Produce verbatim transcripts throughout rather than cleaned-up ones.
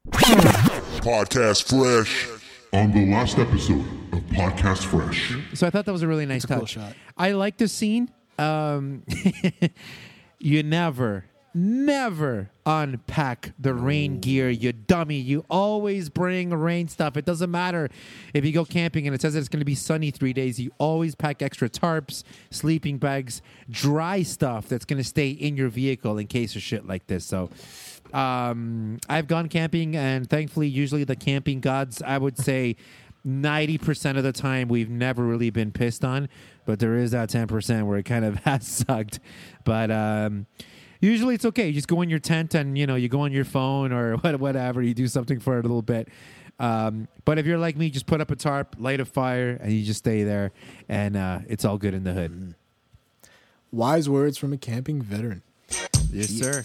Podcast Fresh. On the last episode of Podcast Fresh. So I thought that was a really nice That's a touch. cool shot. I like the scene. Um, you never, never unpack the rain gear, you dummy. You always bring rain stuff. It doesn't matter if you go camping and it says that it's going to be sunny three days. You always pack extra tarps, sleeping bags, dry stuff that's going to stay in your vehicle in case of shit like this. So um, I've gone camping, and thankfully, usually the camping gods, I would say ninety percent of the time, we've never really been pissed on. But there is that ten percent where it kind of has sucked. But um, usually it's okay. You just go in your tent and, you know, you go on your phone or whatever. You do something for it a little bit. Um, but if you're like me, just put up a tarp, light a fire, and you just stay there. And uh, it's all good in the hood. Mm. Wise words from a camping veteran. Yes, sir.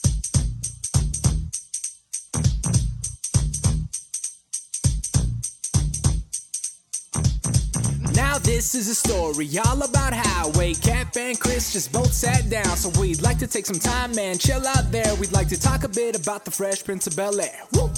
Now this is a story all about how Wade, Cap, and Chris just both sat down. So we'd like to take some time, man, chill out there. We'd like to talk a bit about the Fresh Prince of Bel-Air. Woo!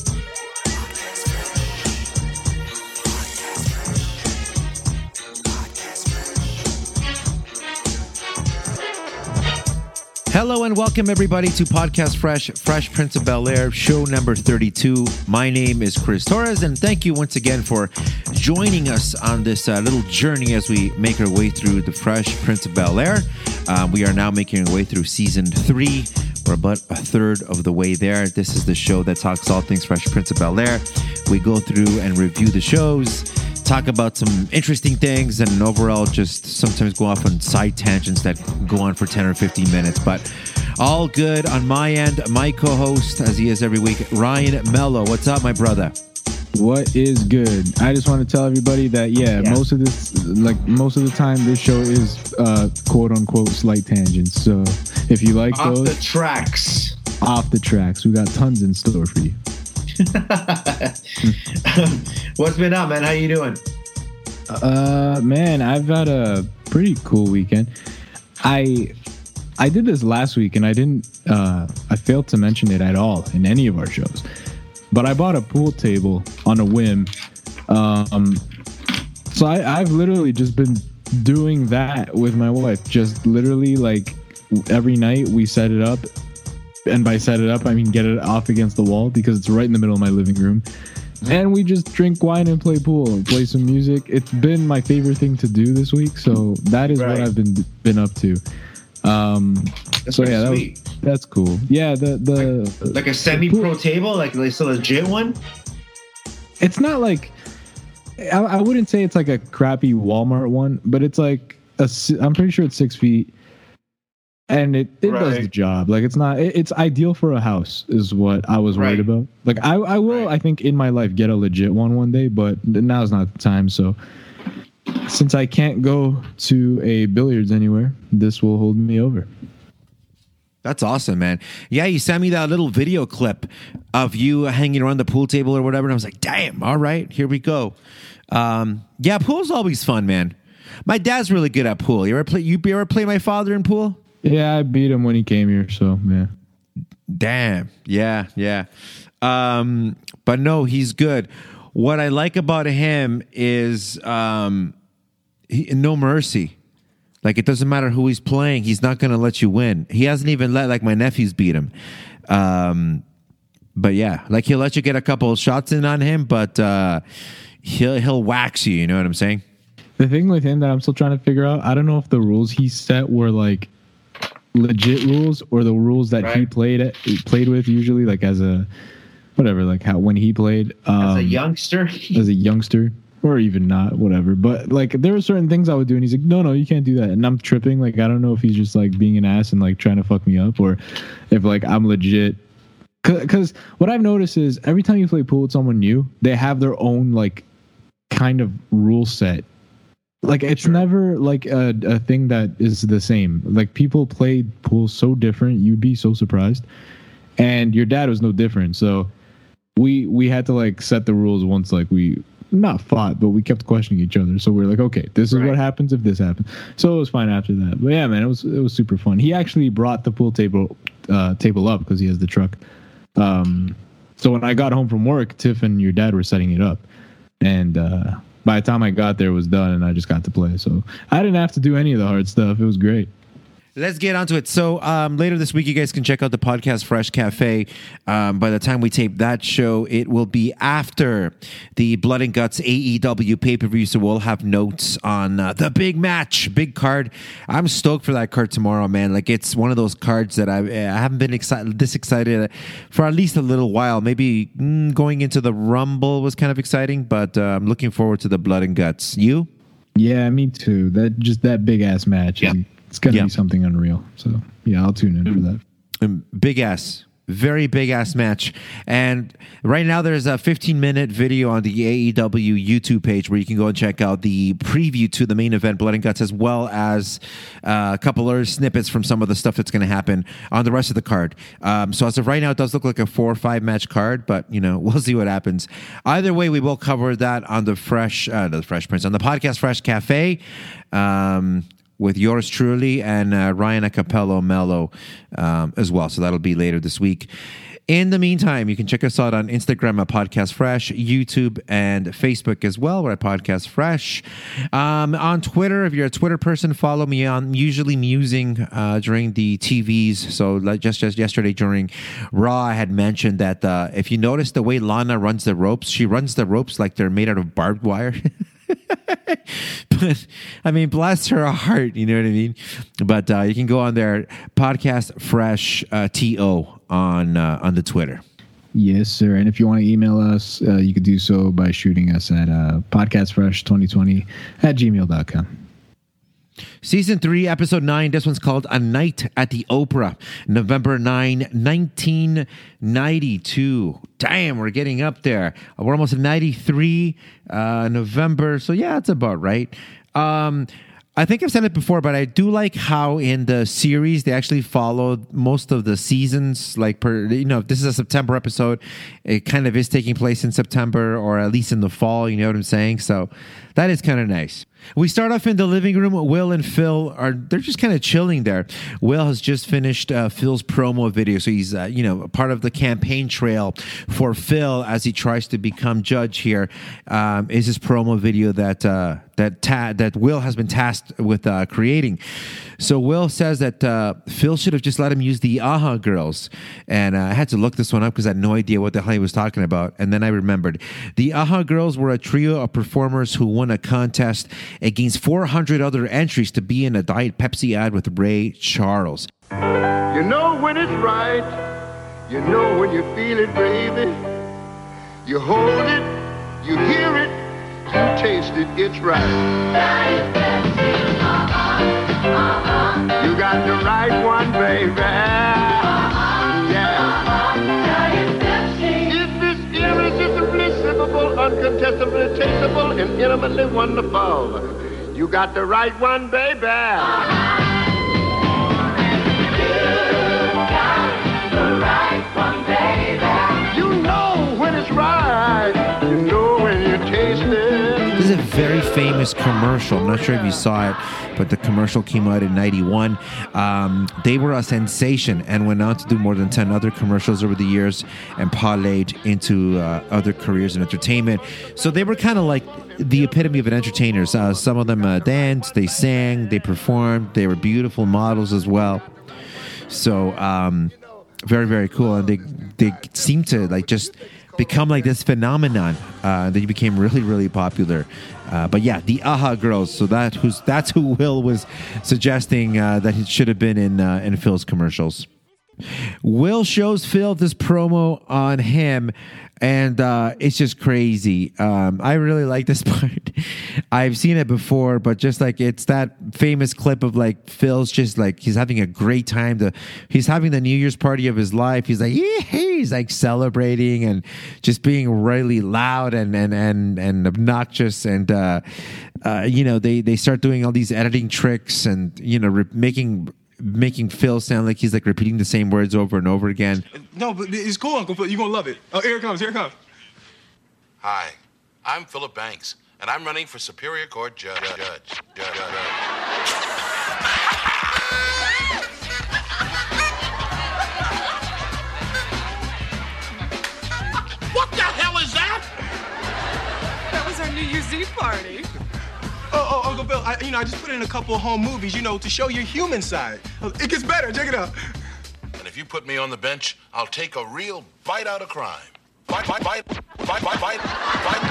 Hello and welcome everybody to Podcast Fresh, Fresh Prince of Bel-Air, show number thirty-two. My name is Chris Torres, and thank you once again for joining us on this uh, little journey as we make our way through the Fresh Prince of Bel-Air. Uh, we are now making our way through season three. We're about a third of the way there. This is the show that talks all things Fresh Prince of Bel-Air. We go through and review the shows, talk about some interesting things, and overall just sometimes go off on side tangents that go on for ten or fifteen minutes. But all good on my end. My co-host, as he is every week, Ryan Mello. What's up, my brother? What is good? I just want to tell everybody that, yeah, yeah, most of this, like most of the time, this show is uh, quote unquote slight tangents. So if you like off those. Off the tracks. Off the tracks. We got tons in store for you. What's been up, man? How you doing? Uh, man, I've had a pretty cool weekend. I I did this last week, and I didn't. Uh, I failed to mention it at all in any of our shows. But I bought a pool table on a whim. Um, so I, I've literally just been doing that with my wife. Just literally, like every night we set it up. And by set it up, I mean get it off against the wall because it's right in the middle of my living room. And we just drink wine and play pool and play some music. It's been my favorite thing to do this week. So that is right. what I've been been up to. Um, that's so yeah, that was, that's cool. Yeah, the the like, like a semi-pro table, like it's a legit one. It's not like I, I wouldn't say it's like a crappy Walmart one, but it's like a. I'm pretty sure it's six feet. And it, it right. does the job. Like it's not. It, it's ideal for a house, is what I was worried right. about. Like I, I will. Right. I think in my life get a legit one one day, but now's not the time. So since I can't go to a billiards anywhere, this will hold me over. That's awesome, man. Yeah, you sent me that little video clip of you hanging around the pool table or whatever, and I was like, "Damn! All right, here we go." Um, yeah, pool's always fun, man. My dad's really good at pool. You ever play? You ever play my father in pool? Yeah, I beat him when he came here, so yeah. Damn. Yeah, yeah. Um, but no, he's good. What I like about him is um, he, no mercy. Like, it doesn't matter who he's playing. He's not going to let you win. He hasn't even let, like, my nephews beat him. Um, but, yeah, like, he'll let you get a couple of shots in on him, but uh, he'll he'll wax you, you know what I'm saying? The thing with him that I'm still trying to figure out, I don't know if the rules he set were, like, legit rules or the rules that right. he played at, played with usually, like as a whatever, like how when he played um, as a youngster, as a youngster, or even not, whatever. But like there were certain things I would do, and he's like, "No, no, you can't do that." And I'm tripping. Like I don't know if he's just like being an ass and like trying to fuck me up, or if like I'm legit. Because what I've noticed is every time you play pool with someone new, they have their own like kind of rule set. Like it's sure. never like a, a thing that is the same. Like people play pool so different, you'd be so surprised. And your dad was no different. So we we had to like set the rules once like we not fought, but we kept questioning each other. So we we're like, okay, this is right. what happens if this happens. So it was fine after that. But yeah, man, it was it was super fun. He actually brought the pool table uh, table up because he has the truck. Um, So when I got home from work, Tiff and your dad were setting it up, and uh, by the time I got there, it was done, and I just got to play. So I didn't have to do any of the hard stuff. It was great. Let's get onto it. So um, later this week, you guys can check out the Podcast Fresh Cafe. Um, by the time we tape that show, it will be after the Blood and Guts A E W pay-per-view, so we'll have notes on uh, the big match, big card. I'm stoked for that card tomorrow, man. Like, it's one of those cards that I, I haven't been excited, this excited for at least a little while. Maybe mm, going into the Rumble was kind of exciting, but uh, I'm looking forward to the Blood and Guts. You? Yeah, me too. That just that big ass match. Yeah. Is, it's gonna Yeah. be something unreal. So yeah, I'll tune in for that. Um, big ass, very big ass match. And right now there's a fifteen minute video on the A E W YouTube page where you can go and check out the preview to the main event, Blood and Guts, as well as uh, a couple other snippets from some of the stuff that's going to happen on the rest of the card. Um, so as of right now, it does look like a four or five match card, but you know, we'll see what happens. Either way, we will cover that on the Fresh, uh, the Fresh Prince, on the Podcast Fresh Cafe. Um, with yours truly and uh, Ryan Acapello Mello um, as well. So that'll be later this week. In the meantime, you can check us out on Instagram at Podcast Fresh, YouTube, and Facebook as well. We're at Podcast Fresh. Um, on Twitter, if you're a Twitter person, follow me on usually musing uh, during the T Vs. So like just, just yesterday during Raw, I had mentioned that uh, if you notice the way Lana runs the ropes, she runs the ropes like they're made out of barbed wire. But I mean, bless her heart, you know what I mean? But uh, you can go on there, Podcast Fresh uh, T O on uh, on the Twitter. Yes, sir. And if you want to email us, uh, you could do so by shooting us at uh, podcastfresh twenty twenty at gmail dot com. Season three, episode nine. This one's called A Night at the Opera, November ninth, nineteen ninety-two. Damn, we're getting up there. We're almost at ninety-three, uh, November. So yeah, it's about right. Um, I think I've said it before, but I do like how in the series they actually followed most of the seasons. Like, per, you know, if this is a September episode, it kind of is taking place in September or at least in the fall. You know what I'm saying? So that is kind of nice. We start off in the living room. Will and Phil are, they're just kind of chilling there. Will has just finished uh, Phil's promo video. So he's, uh, you know, part of the campaign trail for Phil as he tries to become judge here. Um, is his promo video that, uh, that, ta- that Will has been tasked with uh, creating. So Will says that uh, Phil should have just let him use the Aha Girls. And uh, I had to look this one up because I had no idea what the hell he was talking about. And then I remembered. The Aha Girls were a trio of performers who won a contest against four hundred other entries to be in a Diet Pepsi ad with Ray Charles. You know when it's right, you know when you feel it, baby. You hold it, you hear it, you taste it, it's right. Diet Pepsi, uh-huh, uh-huh. You got the right one, baby. Uh-huh, Yeah. uh-huh. Diet Pepsi. Is this irresistibly sippable, uncontestably tasteable, and intimately wonderful? You got the right one, baby. Uh-huh. You got the right one, baby. You know when it's right. You know when you taste it. This is a very famous commercial. I'm not sure if you saw it, but the commercial came out in ninety-one. Um, they were a sensation and went on to do more than ten other commercials over the years and parlayed into uh, other careers in entertainment. So they were kind of like the epitome of an entertainers. Uh, some of them uh, danced, they sang, they performed. They were beautiful models as well. So um, very, very cool. And they they seem to like just become like this phenomenon. Uh, they became really, really popular. Uh, but yeah, the Aha Girls. So that who's that's who Will was suggesting uh, that it should have been in uh, in Phil's commercials. Will shows Phil this promo on him, and uh, it's just crazy. Um, I really like this part. I've seen it before, but just like it's that famous clip of like Phil's just like he's having a great time. To he's having the New Year's party of his life. He's like yeah, he's like celebrating and just being really loud and and and and obnoxious. And uh, uh, you know they they start doing all these editing tricks and you know re- making. making Phil sound like he's like repeating the same words over and over again. No, but it's cool, Uncle Phil. You're going to love it. Oh, here it comes. Here it comes. Hi, I'm Philip Banks, and I'm running for Superior Court Judge. Judge. Judge. Judge. W U Z party. Oh, oh, Uncle Bill, I, you know, I just put in a couple of home movies, you know, to show your human side. It gets better. Check it out. And if you put me on the bench, I'll take a real bite out of crime. Bite, bite, bite, bite, bite, bite, bite.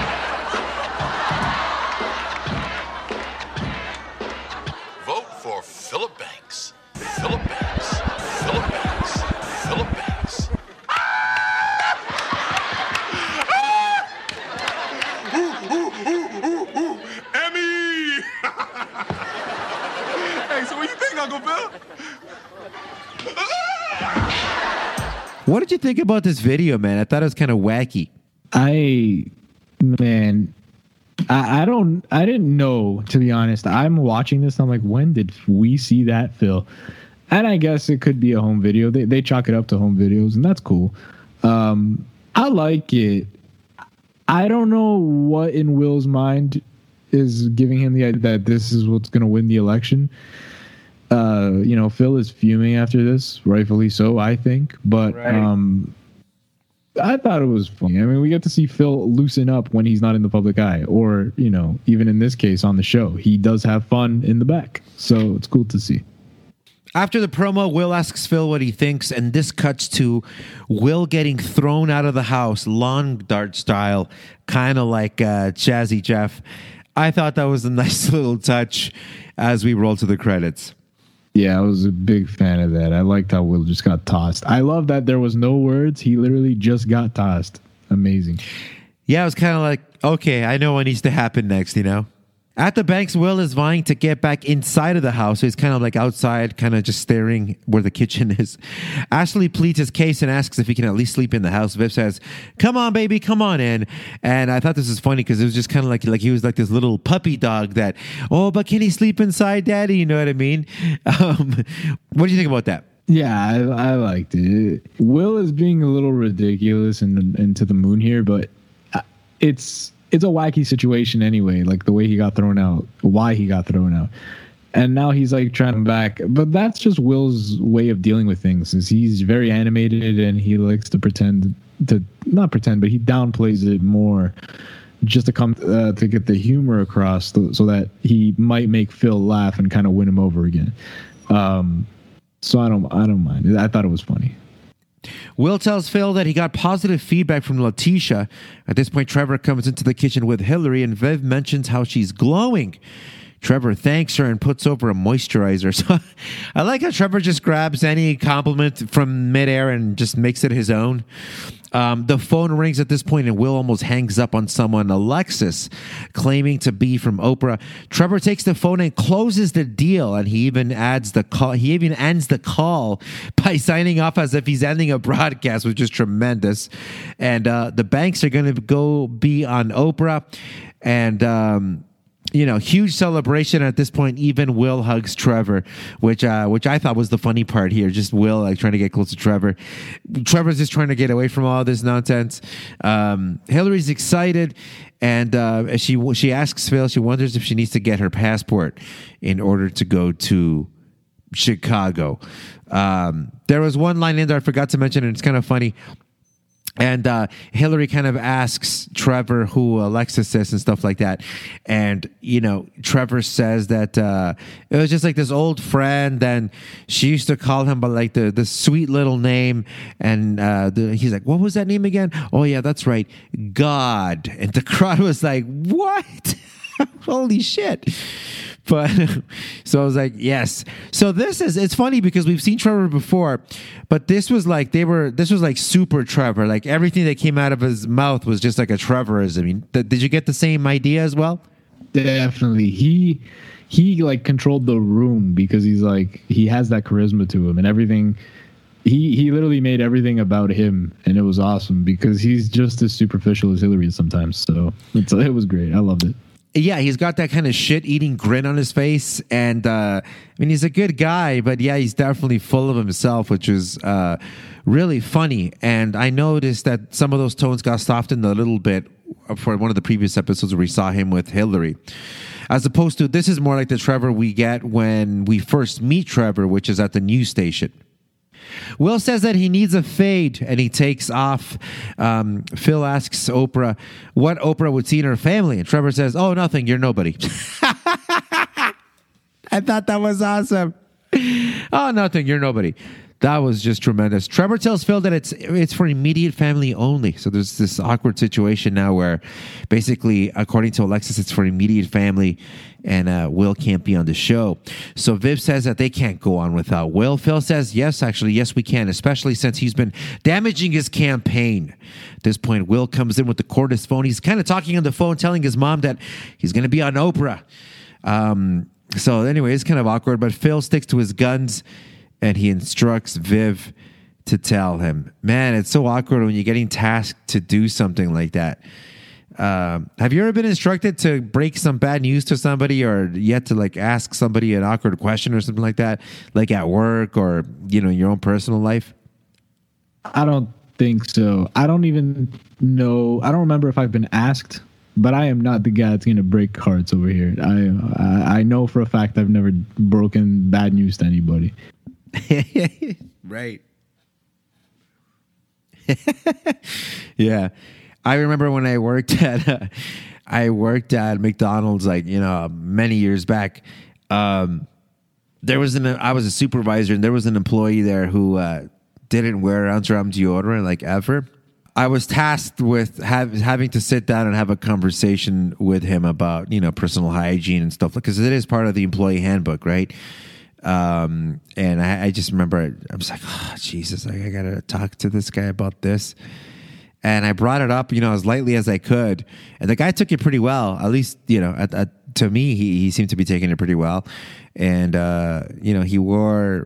Vote for Philip Banks. Philip Banks. Philip Banks. Philip Banks. Emmy! Hey, so what do you think, Uncle Bill? What did you think about this video, man? I thought it was kind of wacky. I, man, I, I don't, I didn't know, to be honest. I'm watching this. And I'm like, when did we see that, Phil? And I guess it could be a home video. They they chalk it up to home videos, and that's cool. Um, I like it. I don't know what in Will's mind is giving him the idea that this is what's going to win the election. Uh, you know, Phil is fuming after this, rightfully so, I think. But Right. um, I thought it was funny. I mean, we get to see Phil loosen up when he's not in the public eye, or, you know, even in this case on the show, he does have fun in the back. So it's cool to see. After the promo, Will asks Phil what he thinks, and this cuts to Will getting thrown out of the house, lawn dart style, kind of like uh, Jazzy Jeff. I thought that was a nice little touch as we roll to the credits. Yeah, I was a big fan of that. I liked how Will just got tossed. I love that there was no words. He literally just got tossed. Amazing. Yeah, it was kind of like, okay, I know what needs to happen next, you know? At the banks, Will is vying to get back inside of the house. So he's kind of like outside, kind of just staring where the kitchen is. Ashley pleads his case and asks if he can at least sleep in the house. Viv says, come on, baby, come on in. And I thought this was funny because it was just kind of like, like he was like this little puppy dog that, oh, but can he sleep inside, Daddy? You know what I mean? Um, what do you think about that? Yeah, I, I liked it. Will is being a little ridiculous and, and to the moon here, but it's... It's a wacky situation anyway, like the way he got thrown out, why he got thrown out. And now he's like trying to back. But that's just Will's way of dealing with things, is he's very animated and he likes to pretend to, not pretend, but he downplays it more just to come uh, to get the humor across so, so that he might make Phil laugh and kind of win him over again. Um, so I don't, I don't mind. I thought it was funny. Will tells Phil that he got positive feedback from Letitia. At this point, Trevor comes into the kitchen with Hillary, and Viv mentions how she's glowing. Trevor thanks her and puts over a moisturizer. So I like how Trevor just grabs any compliment from midair and just makes it his own. Um, the phone rings at this point, and Will almost hangs up on someone, Alexis, claiming to be from Oprah. Trevor takes the phone and closes the deal, and he even adds the call. He even ends the call by signing off as if he's ending a broadcast, which is tremendous. And uh, the banks are going to go be on Oprah, and um, you know, huge celebration at this point. Even Will hugs Trevor, which uh, which I thought was the funny part here. Just Will like trying to get close to Trevor. Trevor's just trying to get away from all this nonsense. Um, Hillary's excited, and uh, she she asks Phil. She wonders if she needs to get her passport in order to go to Chicago. Um, there was one line in there I forgot to mention, and it's kind of funny. And uh, Hillary kind of asks Trevor who Alexis is and stuff like that. And, you know, Trevor says that uh, it was just like this old friend. And she used to call him by like the, the sweet little name. And uh, the, he's like, what was that name again? Oh, yeah, that's right. God. And the crowd was like, what? Holy shit. But so I was like, yes. So this is, it's funny because we've seen Trevor before, but this was like, they were, this was like super Trevor. Like everything that came out of his mouth was just like a Trevorism. I mean, th- did you get the same idea as well? Definitely. He, he like controlled the room because he's like, he has that charisma to him and everything. He, he literally made everything about him, and it was awesome because he's just as superficial as Hillary is sometimes. So it's, it was great. I loved it. Yeah, he's got that kind of shit-eating grin on his face, and uh, I mean, he's a good guy, but yeah, he's definitely full of himself, which is uh, really funny. And I noticed that some of those tones got softened a little bit for one of the previous episodes where we saw him with Hillary, as opposed to this is more like the Trevor we get when we first meet Trevor, which is at the news station. Will says that he needs a fade and he takes off. Um, Phil asks Oprah what Oprah would see in her family. And Trevor says, oh, nothing. You're nobody. I thought that was awesome. Oh, nothing. You're nobody. That was just tremendous. Trevor tells Phil that it's it's for immediate family only. So there's this awkward situation now where basically, according to Alexis, it's for immediate family and uh, Will can't be on the show. So Viv says that they can't go on without Will. Phil says, yes, actually, yes, we can, especially since he's been damaging his campaign. At this point, Will comes in with the cordless phone. He's kind of talking on the phone, telling his mom that he's going to be on Oprah. Um, so anyway, it's kind of awkward, but Phil sticks to his guns. And he instructs Viv to tell him. Man, it's so awkward when you're getting tasked to do something like that. Um, have you ever been instructed to break some bad news to somebody, or yet to like ask somebody an awkward question or something like that, like at work or, you know, your own personal life? I don't think so. I don't even know. I don't remember if I've been asked, but I am not the guy that's going to break hearts over here. I, I I know for a fact I've never broken bad news to anybody. Right. Yeah. I remember when I worked at uh, I worked at McDonald's, like, you know, many years back. Um, there was an I was a supervisor, and there was an employee there who uh, didn't wear Amsterdam deodorant like ever. I was tasked with have, having to sit down and have a conversation with him about, you know, personal hygiene and stuff, because it is part of the employee handbook, right? Um, and I, I just remember I was like, oh, Jesus, I, I got to talk to this guy about this. And I brought it up, you know, as lightly as I could. And the guy took it pretty well. At least, you know, at, at, to me, he, he seemed to be taking it pretty well. And, uh, you know, he wore,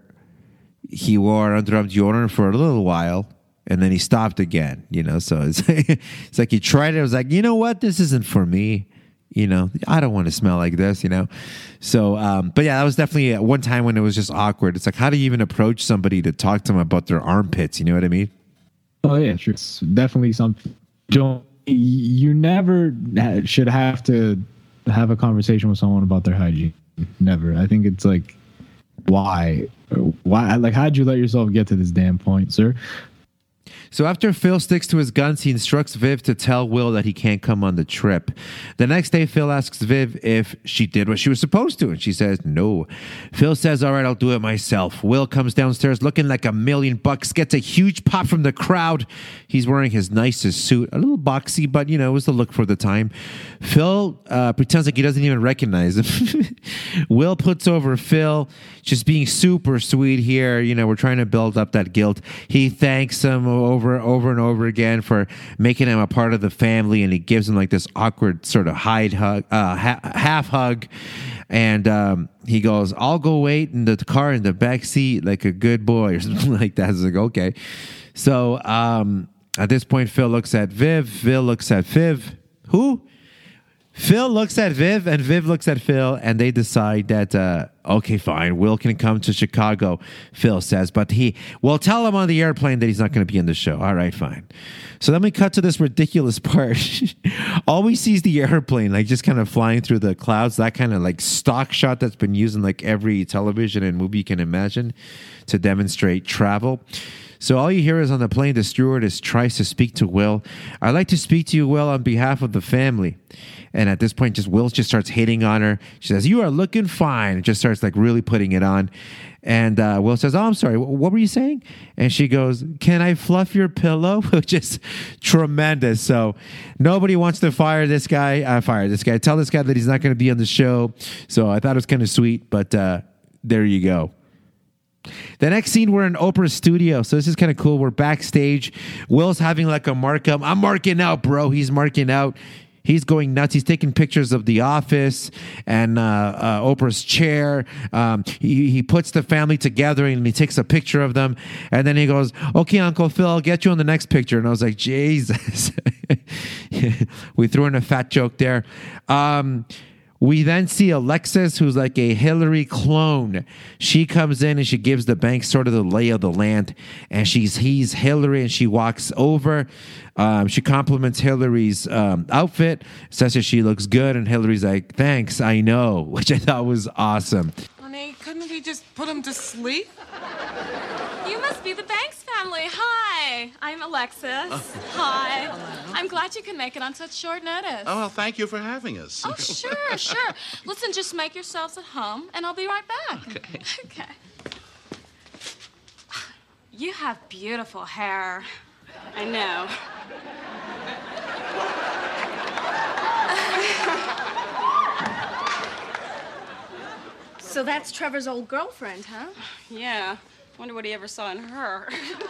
he wore underarm deodorant for a little while. And then he stopped again, you know. So it's, it's like he tried it. I was like, you know what? This isn't for me. You know, I don't want to smell like this, you know. So, um, but yeah, that was definitely one time when it was just awkward. It's like, how do you even approach somebody to talk to them about their armpits? You know what I mean? Oh, yeah, sure. It's definitely something. Don't, you never should have to have a conversation with someone about their hygiene. Never. I think it's like, why? Why? Like, how'd you let yourself get to this damn point, sir? So after Phil sticks to his guns, he instructs Viv to tell Will that he can't come on the trip. The next day, Phil asks Viv if she did what she was supposed to, and she says no. Phil says, all right, I'll do it myself. Will comes downstairs looking like a million bucks, gets a huge pop from the crowd. He's wearing his nicest suit, a little boxy, but, you know, it was the look for the time. Phil uh, pretends like he doesn't even recognize him. Will puts over Phil, just being super sweet here. You know, we're trying to build up that guilt. He thanks him over over and over again for making him a part of the family, and he gives him like this awkward sort of hide hug, uh, ha- half hug, and um, he goes, I'll go wait in the car in the back seat like a good boy or something like that. It's like, okay. So um, at this point, Phil looks at Viv. Phil looks at Viv. Who? Phil looks at Viv, and Viv looks at Phil, and they decide that, uh, okay, fine, Will can come to Chicago, Phil says, but he, well, tell him on the airplane that he's not going to be in the show. All right, fine. So then we cut to this ridiculous part. All we see is the airplane, like just kind of flying through the clouds, that kind of like stock shot that's been used in like every television and movie you can imagine to demonstrate travel. So all you hear is on the plane, the stewardess tries to speak to Will. I'd like to speak to you, Will, on behalf of the family. And at this point, just Will just starts hitting on her. She says, you are looking fine. Just starts like really putting it on. And uh, Will says, oh, I'm sorry. What were you saying? And she goes, can I fluff your pillow? Which is tremendous. So nobody wants to fire this guy. Uh, fire this guy. Tell this guy that he's not going to be on the show. So I thought it was kind of sweet. But uh, there you go. The next scene, we're in Oprah's studio. So this is kind of cool. We're backstage. Will's having like a markup. I'm marking out, bro. He's marking out. He's going nuts. He's taking pictures of the office and uh, uh, Oprah's chair. Um, he, he puts the family together and he takes a picture of them. And then he goes, okay, Uncle Phil, I'll get you on the next picture. And I was like, Jesus. We threw in a fat joke there. Um, We then see Alexis, who's like a Hillary clone. She comes in and she gives the bank sort of the lay of the land. And she's he's Hillary, and she walks over. Um, she compliments Hillary's um, outfit, says that she looks good. And Hillary's like, thanks, I know, which I thought was awesome. Honey, couldn't we just put him to sleep? You must must be the Banks family. Hi, I'm Alexis. Hi. I'm glad you can make it on such short notice. Oh, well, thank you for having us. Oh, sure, sure. Listen, just make yourselves at home, and I'll be right back. Okay. Okay. You have beautiful hair. I know. So that's Trevor's old girlfriend, huh? Yeah. Wonder what he ever saw in her.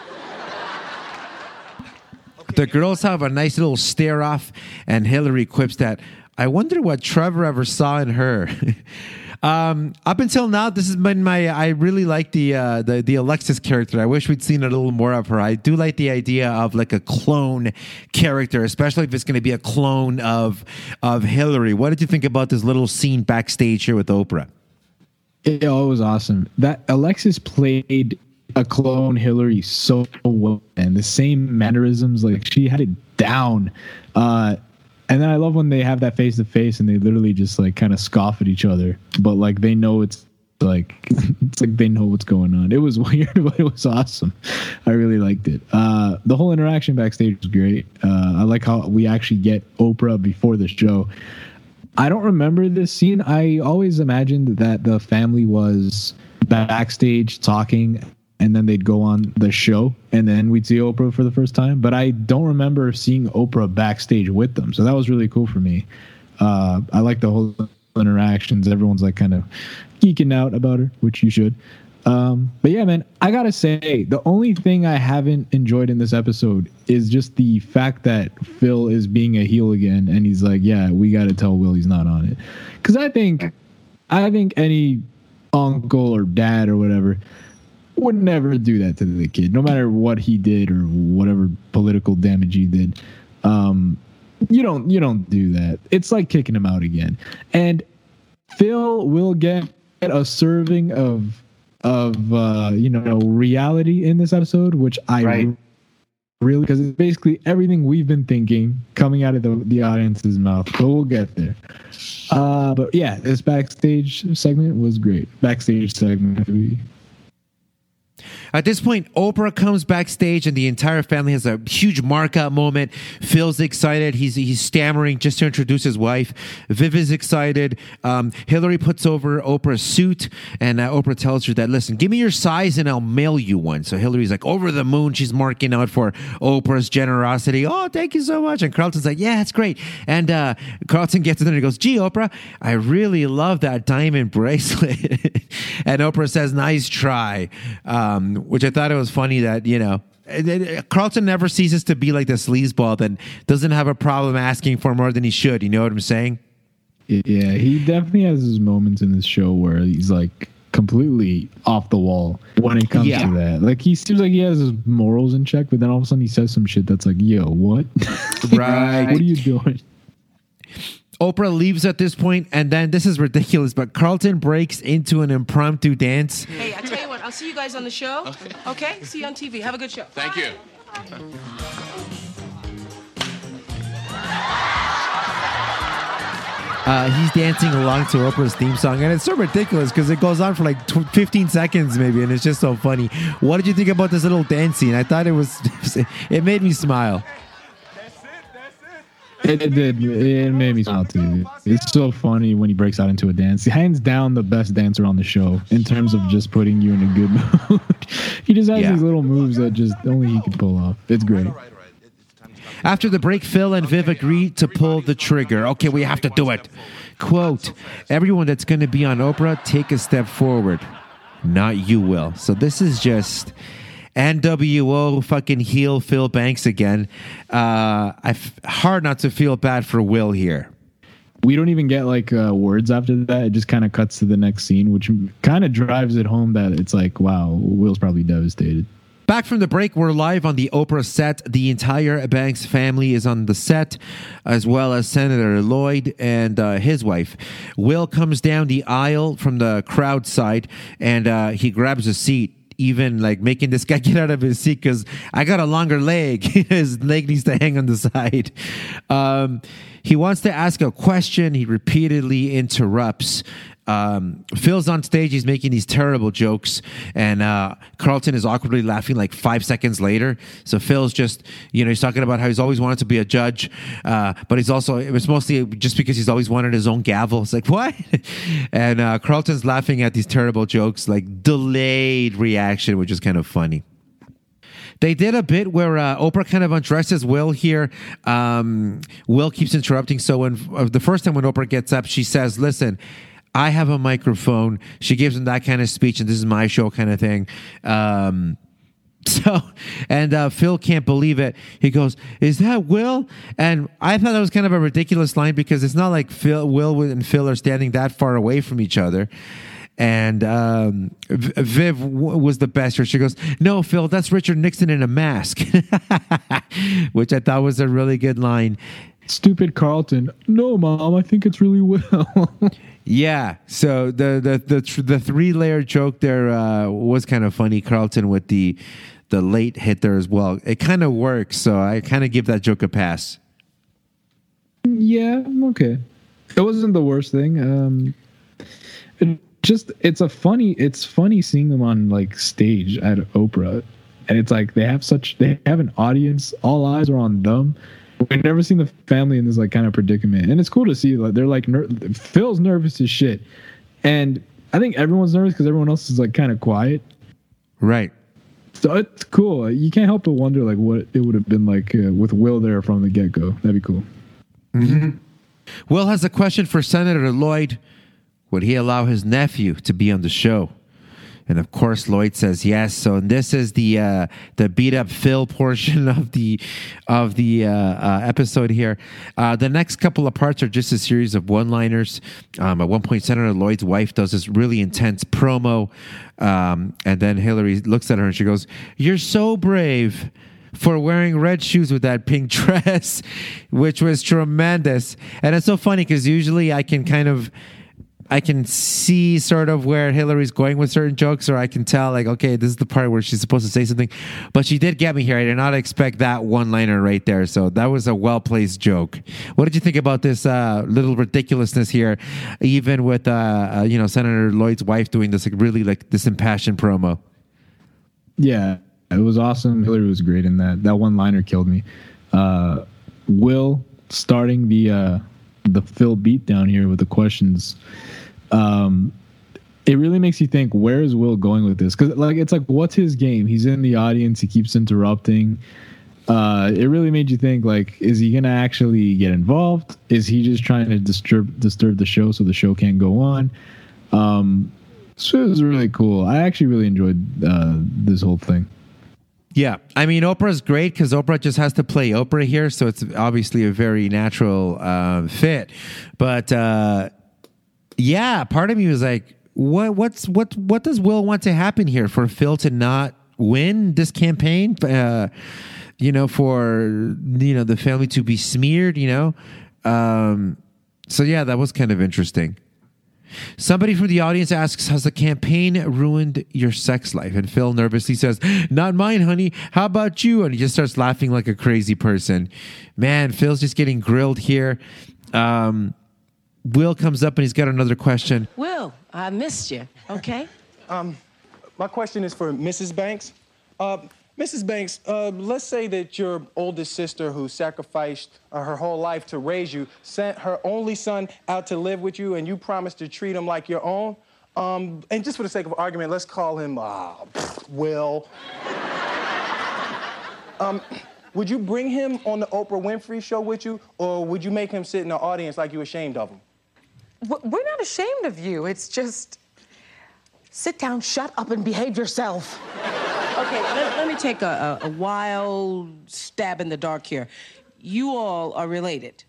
The girls have a nice little stare off, and Hillary quips that, I wonder what Trevor ever saw in her. um, up until now, this has been my, I really like the, uh, the, the Alexis character. I wish we'd seen a little more of her. I do like the idea of like a clone character, especially if it's going to be a clone of, of Hillary. What did you think about this little scene backstage here with Oprah? It, oh, it was awesome. That Alexis played a clone Hillary so well, and the same mannerisms, like she had it down. Uh, and then I love when they have that face to face and they literally just like kind of scoff at each other, but like they know it's like it's like they know what's going on. It was weird, but it was awesome. I really liked it. Uh, the whole interaction backstage was great. Uh, I like how we actually get Oprah before the show. I don't remember this scene. I always imagined that the family was backstage talking and then they'd go on the show and then we'd see Oprah for the first time. But I don't remember seeing Oprah backstage with them. So that was really cool for me. Uh, I like the whole interactions. Everyone's like kind of geeking out about her, which you should. Um, but yeah, man, I gotta say, the only thing I haven't enjoyed in this episode is just the fact that Phil is being a heel again, and he's like, "Yeah, we gotta tell Will he's not on it," because I think, I think any uncle or dad or whatever would never do that to the kid, no matter what he did or whatever political damage he did. Um, you don't, you don't do that. It's like kicking him out again, and Phil will get a serving of. of uh you know reality in this episode, which I right. re- really because it's basically everything we've been thinking coming out of the, the audience's mouth, but we'll get there. Uh but yeah, this backstage segment was great. Backstage segment. At this point, Oprah comes backstage and the entire family has a huge markout moment. Phil's excited. He's he's stammering just to introduce his wife. Viv is excited. Um, Hillary puts over Oprah's suit and uh, Oprah tells her that, listen, give me your size and I'll mail you one. So Hillary's like over the moon. She's marking out for Oprah's generosity. Oh, thank you so much. And Carlton's like, yeah, it's great. And uh, Carlton gets it and he goes, gee, Oprah, I really love that diamond bracelet. And Oprah says, nice try. Um, which I thought it was funny that, you know, Carlton never ceases to be like the sleazeball that doesn't have a problem asking for more than he should. You know what I'm saying? Yeah, he definitely has his moments in this show where he's like completely off the wall when it comes yeah. to that. Like he seems like he has his morals in check, but then all of a sudden he says some shit that's like, yo, what? Right. What are you doing? Oprah leaves at this point, and then this is ridiculous, but Carlton breaks into an impromptu dance. Hey, I tell you what, I'll see you guys on the show. Okay? okay? See you on T V. Have a good show. Thank you. Uh, he's dancing along to Oprah's theme song, and it's so ridiculous because it goes on for like fifteen seconds maybe, and it's just so funny. What did you think about this little dance scene? I thought it was, it made me smile. It, it did. It made me smile too. It's so funny when he breaks out into a dance. Hands down the best dancer on the show in terms of just putting you in a good mood. He just has Yeah. these little moves that just only he can pull off. It's great. After the break, Phil and Viv agree to pull the trigger. Okay, we have to do it. Quote, everyone that's going to be on Oprah, take a step forward. Not you, Will. So this is just N W O fucking heel Phil Banks again. Uh, I f- hard not to feel bad for Will here. We don't even get like uh, words after that. It just kind of cuts to the next scene, which kind of drives it home that it's like, wow, Will's probably devastated. Back from the break, we're live on the Oprah set. The entire Banks family is on the set, as well as Senator Lloyd and uh, his wife. Will comes down the aisle from the crowd side, and uh, he grabs a seat, even like making this guy get out of his seat because I got a longer leg. His leg needs to hang on the side. Um, he wants to ask a question. He repeatedly interrupts. um, Phil's on stage. He's making these terrible jokes, and uh, Carlton is awkwardly laughing like five seconds later. So Phil's just, you know, he's talking about how he's always wanted to be a judge, uh, but he's also, it was mostly just because he's always wanted his own gavel. It's like, what? And uh, Carlton's laughing at these terrible jokes, like delayed reaction, which is kind of funny. They did a bit where uh, Oprah kind of undresses Will here. Um, Will keeps interrupting. So when uh, the first time when Oprah gets up, she says, listen, I have a microphone. She gives him that kind of speech, and this is my show kind of thing. Um, so, and uh, Phil can't believe it. He goes, is that Will? And I thought that was kind of a ridiculous line because it's not like Phil, Will and Phil are standing that far away from each other. And um, Viv w- was the best here. She goes, no, Phil, that's Richard Nixon in a mask, which I thought was a really good line. Stupid Carlton. No, Mom, I think it's really Will. Yeah. So the the the, tr- the three layer joke there uh, was kind of funny. Carlton with the the late hit there as well. It kind of works. So I kind of give that joke a pass. Yeah. Okay. It wasn't the worst thing. Um, it, Just it's a funny it's funny seeing them on like stage at Oprah, and it's like they have such they have an audience, all eyes are on them. We've never seen the family in this like kind of predicament, and it's cool to see like they're like ner- Phil's nervous as shit, and I think everyone's nervous because everyone else is like kind of quiet, right? So it's cool. You can't help but wonder like what it would have been like uh, with Will there from the get go. That'd be cool. Mm-hmm. Will has a question for Senator Lloyd. Would he allow his nephew to be on the show? And of course, Lloyd says yes. So this is the uh, the beat up Phil portion of the of the uh, uh, episode here. Uh, the next couple of parts are just a series of one liners. Um, at one point, Senator Lloyd's wife does this really intense promo, um, and then Hillary looks at her and she goes, "You're so brave for wearing red shoes with that pink dress," which was tremendous. And it's so funny because usually I can kind of. I can see sort of where Hillary's going with certain jokes, or I can tell like, okay, this is the part where she's supposed to say something. But she did get me here. I did not expect that one-liner right there. So that was a well-placed joke. What did you think about this uh, little ridiculousness here, even with uh, uh, you know Senator Lloyd's wife doing this like really like this impassioned promo? Yeah, it was awesome. Hillary was great in that. That one-liner killed me. Uh, Will starting the uh, the Phil beat down here with the questions. Um, it really makes you think, where is Will going with this? Because like it's like, what's his game? He's in the audience. He keeps interrupting. Uh, it really made you think, like, is he going to actually get involved? Is he just trying to disturb disturb the show so the show can't go on? Um, so it was really cool. I actually really enjoyed uh, this whole thing. Yeah, I mean, Oprah's great because Oprah just has to play Oprah here, so it's obviously a very natural uh, fit. But uh, yeah, part of me was like, what, what's what, what does Will want to happen here for Phil to not win this campaign? Uh, you know, for you know the family to be smeared. You know, um, so yeah, that was kind of interesting. Somebody from the audience asks, has the campaign ruined your sex life? And Phil nervously says, not mine, honey. How about you? And he just starts laughing like a crazy person. Man, Phil's just getting grilled here. Um, Will comes up and he's got another question. Will, I missed you, okay? Um, my question is for Missus Banks. Uh, Missus Banks, uh, let's say that your oldest sister, who sacrificed uh, her whole life to raise you, sent her only son out to live with you, and you promised to treat him like your own. Um, and just for the sake of argument, let's call him uh, Will. um, would you bring him on the Oprah Winfrey Show with you, or would you make him sit in the audience like you're ashamed of him? We're not ashamed of you. It's just, sit down, shut up, and behave yourself. Okay, let, let me take a, a, a wild stab in the dark here. You all are related.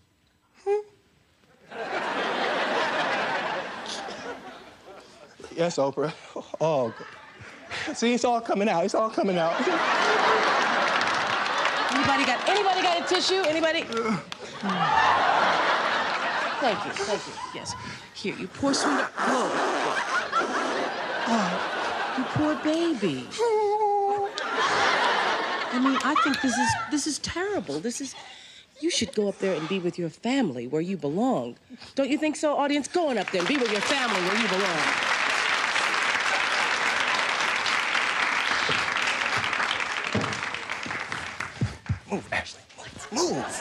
Yes, Oprah. Oh, see, it's all coming out. It's all coming out. Anybody got anybody got a tissue? Anybody? Thank you, thank you. Yes. Here, you poor sweet. Whoa. Oh, you poor baby. I mean, I think this is this is terrible. This is You should go up there and be with your family where you belong. Don't you think so, audience? Go on up there and be with your family where you belong. Move, Ashley. Move.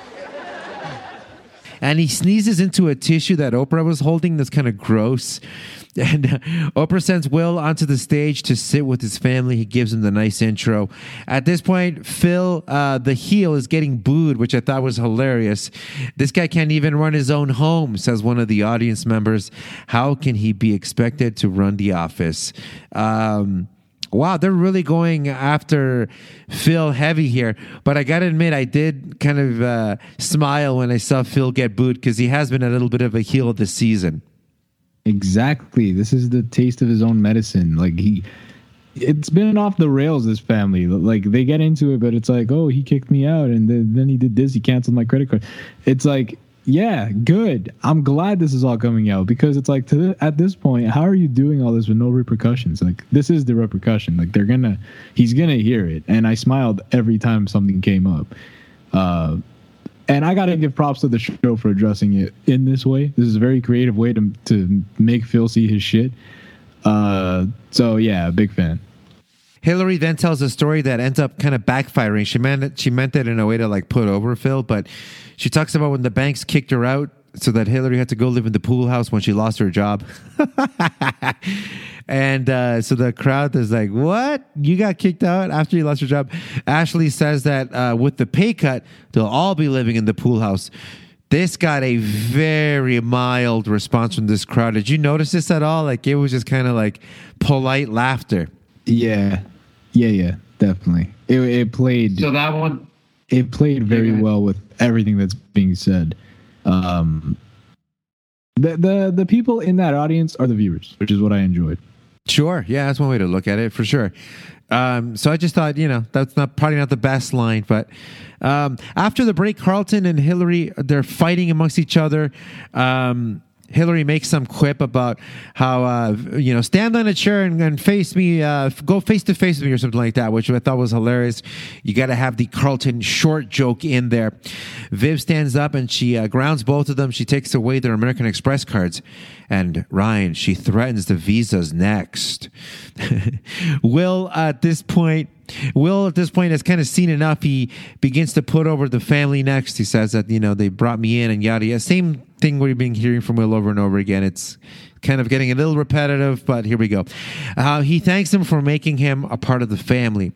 And he sneezes into a tissue that Oprah was holding that's kind of gross. And uh, Oprah sends Will onto the stage to sit with his family. He gives him the nice intro. At this point, Phil, uh, the heel, is getting booed, which I thought was hilarious. This guy can't even run his own home, says one of the audience members. How can he be expected to run the office? Um... Wow, they're really going after Phil heavy here. But I got to admit, I did kind of uh, smile when I saw Phil get booed because he has been a little bit of a heel this season. Exactly. This is the taste of his own medicine. Like he, it's been off the rails, this family. Like they get into it, but it's like, oh, he kicked me out. And then, then he did this. He canceled my credit card. It's like, yeah, good. I'm glad this is all coming out because it's like to the, at this point, how are you doing all this with no repercussions? Like this is the repercussion. Like they're gonna, he's gonna hear it. And I smiled every time something came up. Uh, and I gotta give props to the show for addressing it in this way. This is a very creative way to to make Phil see his shit. Uh, so yeah, big fan. Hillary then tells a story that ends up kind of backfiring. She meant it, she meant it in a way to like put over Phil, but she talks about when the banks kicked her out so that Hillary had to go live in the pool house when she lost her job. And uh, so the crowd is like, what? You got kicked out after you lost your job? Ashley says that uh, with the pay cut, they'll all be living in the pool house. This got a very mild response from this crowd. Did you notice this at all? Like it was just kind of like polite laughter. Yeah. Yeah, yeah, definitely. It, it played. So that one, it played very yeah. well with everything that's being said. Um, the the the people in that audience are the viewers, which is what I enjoyed. Sure, yeah, that's one way to look at it for sure. Um, so I just thought, you know, that's not probably not the best line, but um, after the break, Carlton and Hillary, they're fighting amongst each other. Um, Hillary makes some quip about how, uh, you know, stand on a chair and, and face me, uh, go face to face with me or something like that, which I thought was hilarious. You got to have the Carlton short joke in there. Viv stands up and she uh, grounds both of them. She takes away their American Express cards. And Ryan, she threatens the visas next. Will, at this point, Will at this point has kind of seen enough. He begins to put over the family next. He says that, you know, they brought me in and yada yada. Same thing we've been hearing from Will over and over again. It's kind of getting a little repetitive, but here we go. Uh, he thanks him for making him a part of the family.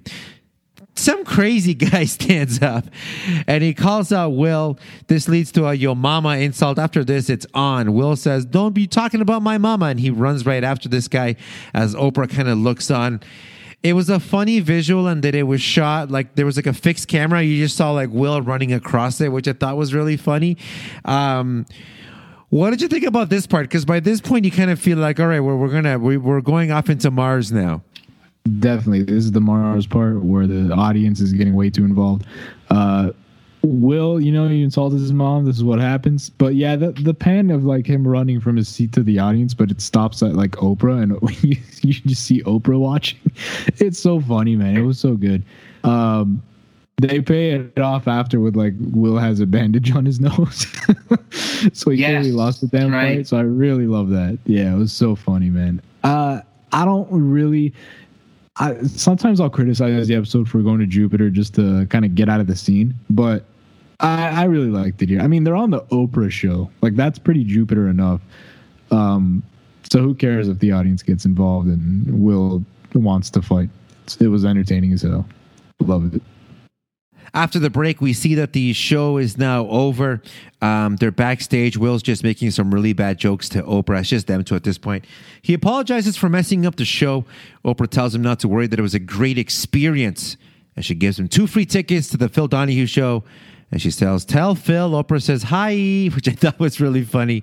Some crazy guy stands up and he calls out Will. This leads to a yo mama insult. After this, it's on. Will says, don't be talking about my mama. And he runs right after this guy as Oprah kind of looks on. It was a funny visual and that it was shot like there was like a fixed camera. You just saw like Will running across it, which I thought was really funny. Um, what did you think about this part? Because by this point, you kind of feel like, all right, we're, we're gonna we, we're going off into Mars now. Definitely, this is the Mars part where the audience is getting way too involved. Uh, Will, you know, he insulted his mom. This is what happens. But yeah, the the pan of like him running from his seat to the audience, but it stops at like Oprah, and you, you just see Oprah watching. It's so funny, man. It was so good. Um, they pay it off after with like Will has a bandage on his nose, so he Yes, clearly lost the damn right. fight. So I really love that. Yeah, it was so funny, man. Uh, I don't really. I, sometimes I'll criticize the episode for going to Jupiter just to kind of get out of the scene, but I, I really liked it here. I mean, they're on the Oprah show. Like, that's pretty Jupiter enough. Um, so who cares if the audience gets involved and Will wants to fight? It's, it was entertaining as hell. Love it. After the break, we see that the show is now over. Um, they're backstage. Will's just making some really bad jokes to Oprah. It's just them two at this point. He apologizes for messing up the show. Oprah tells him not to worry, that it was a great experience. And she gives him two free tickets to the Phil Donahue show. And she tells, tell Phil. Oprah says, hi, which I thought was really funny.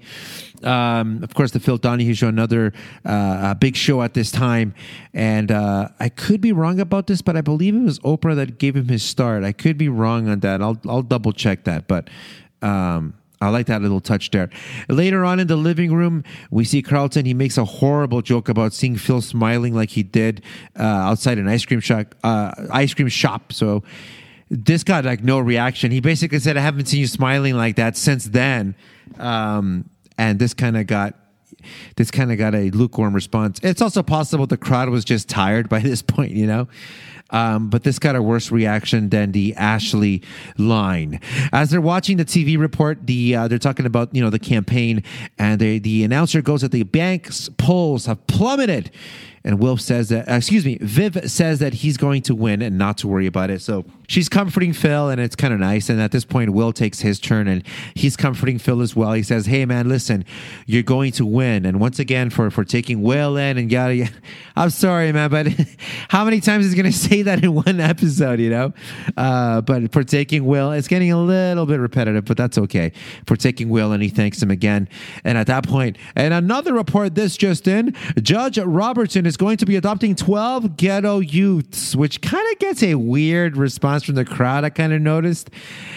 Um, of course, the Phil Donahue show, another uh, a big show at this time. And uh, I could be wrong about this, but I believe it was Oprah that gave him his start. I could be wrong on that. I'll I'll double check that. But um, I like that little touch there. Later on in the living room, we see Carlton. He makes a horrible joke about seeing Phil smiling like he did uh, outside an ice cream shop. Uh, ice cream shop. So this got like no reaction. He basically said, I haven't seen you smiling like that since then. Um, and this kind of got this kind of got a lukewarm response. It's also possible the crowd was just tired by this point, you know. Um, but this got a worse reaction than the Ashley line. As they're watching the T V report, the uh, they're talking about you know the campaign, and they, the announcer goes that the bank's polls have plummeted, and Will says that uh, excuse me, Viv says that he's going to win and not to worry about it. So she's comforting Phil, and it's kind of nice. And at this point, Will takes his turn, and he's comforting Phil as well. He says, "Hey man, listen, you're going to win." And once again, for for taking Will in and yada yada. I'm sorry, man, but how many times is he going to say that in one episode, you know? Uh, but for taking Will, it's getting a little bit repetitive, but that's okay. For taking Will, and he thanks him again. And at that point, and another report this just in, Judge Robertson is going to be adopting twelve ghetto youths, which kind of gets a weird response from the crowd, I kind of noticed.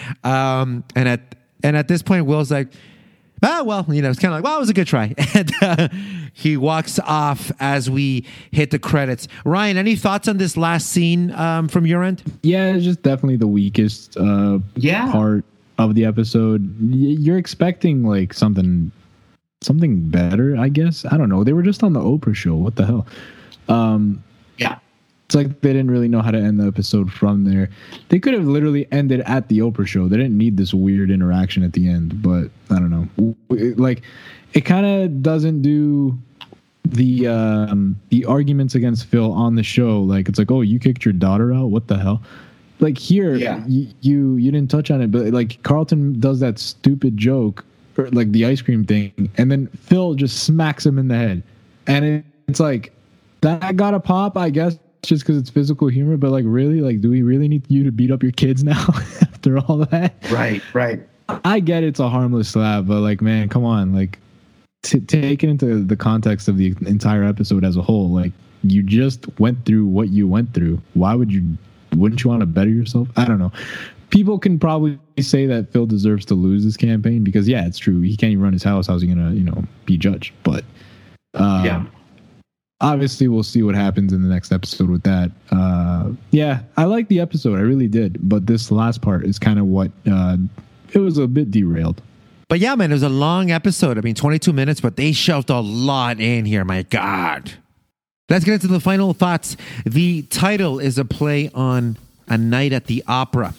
Um, and at and at this point, Will's like, ah, well, you know, it's kind of like, well, it was a good try. And uh, he walks off as we hit the credits. Ryan, any thoughts on this last scene um, from your end? Yeah, it's just definitely the weakest uh, Yeah. part of the episode. Y- You're expecting like something, something better, I guess. I don't know. They were just on the Oprah show. What the hell? Um, Yeah. It's like they didn't really know how to end the episode from there. They could have literally ended at the Oprah show. They didn't need this weird interaction at the end, but I don't know. It, like, it kind of doesn't do the um, the arguments against Phil on the show. Like, it's like, oh, you kicked your daughter out? What the hell? Like here, Yeah. you, you you didn't touch on it, but like Carlton does that stupid joke, or like the ice cream thing, and then Phil just smacks him in the head, and it, it's like that got a pop, I guess, just because it's physical humor. But like, really, like, do we really need you to beat up your kids now after all that? Right, right. I get it's a harmless slap, but like, man, come on, like, t- take it into the context of the entire episode as a whole. Like, you just went through what you went through. Why would you? Wouldn't you want to better yourself? I don't know. People can probably say that Phil deserves to lose this campaign because, yeah, it's true. He can't even run his house. How's he gonna, you know, be judged? But um, Yeah. obviously, we'll see what happens in the next episode with that. Uh, yeah, I like the episode. I really did. But this last part is kind of what uh, it was a bit derailed. But yeah, man, it was a long episode. I mean, twenty-two minutes, but they shoved a lot in here. My God. Let's get into the final thoughts. The title is a play on A Night at the Opera,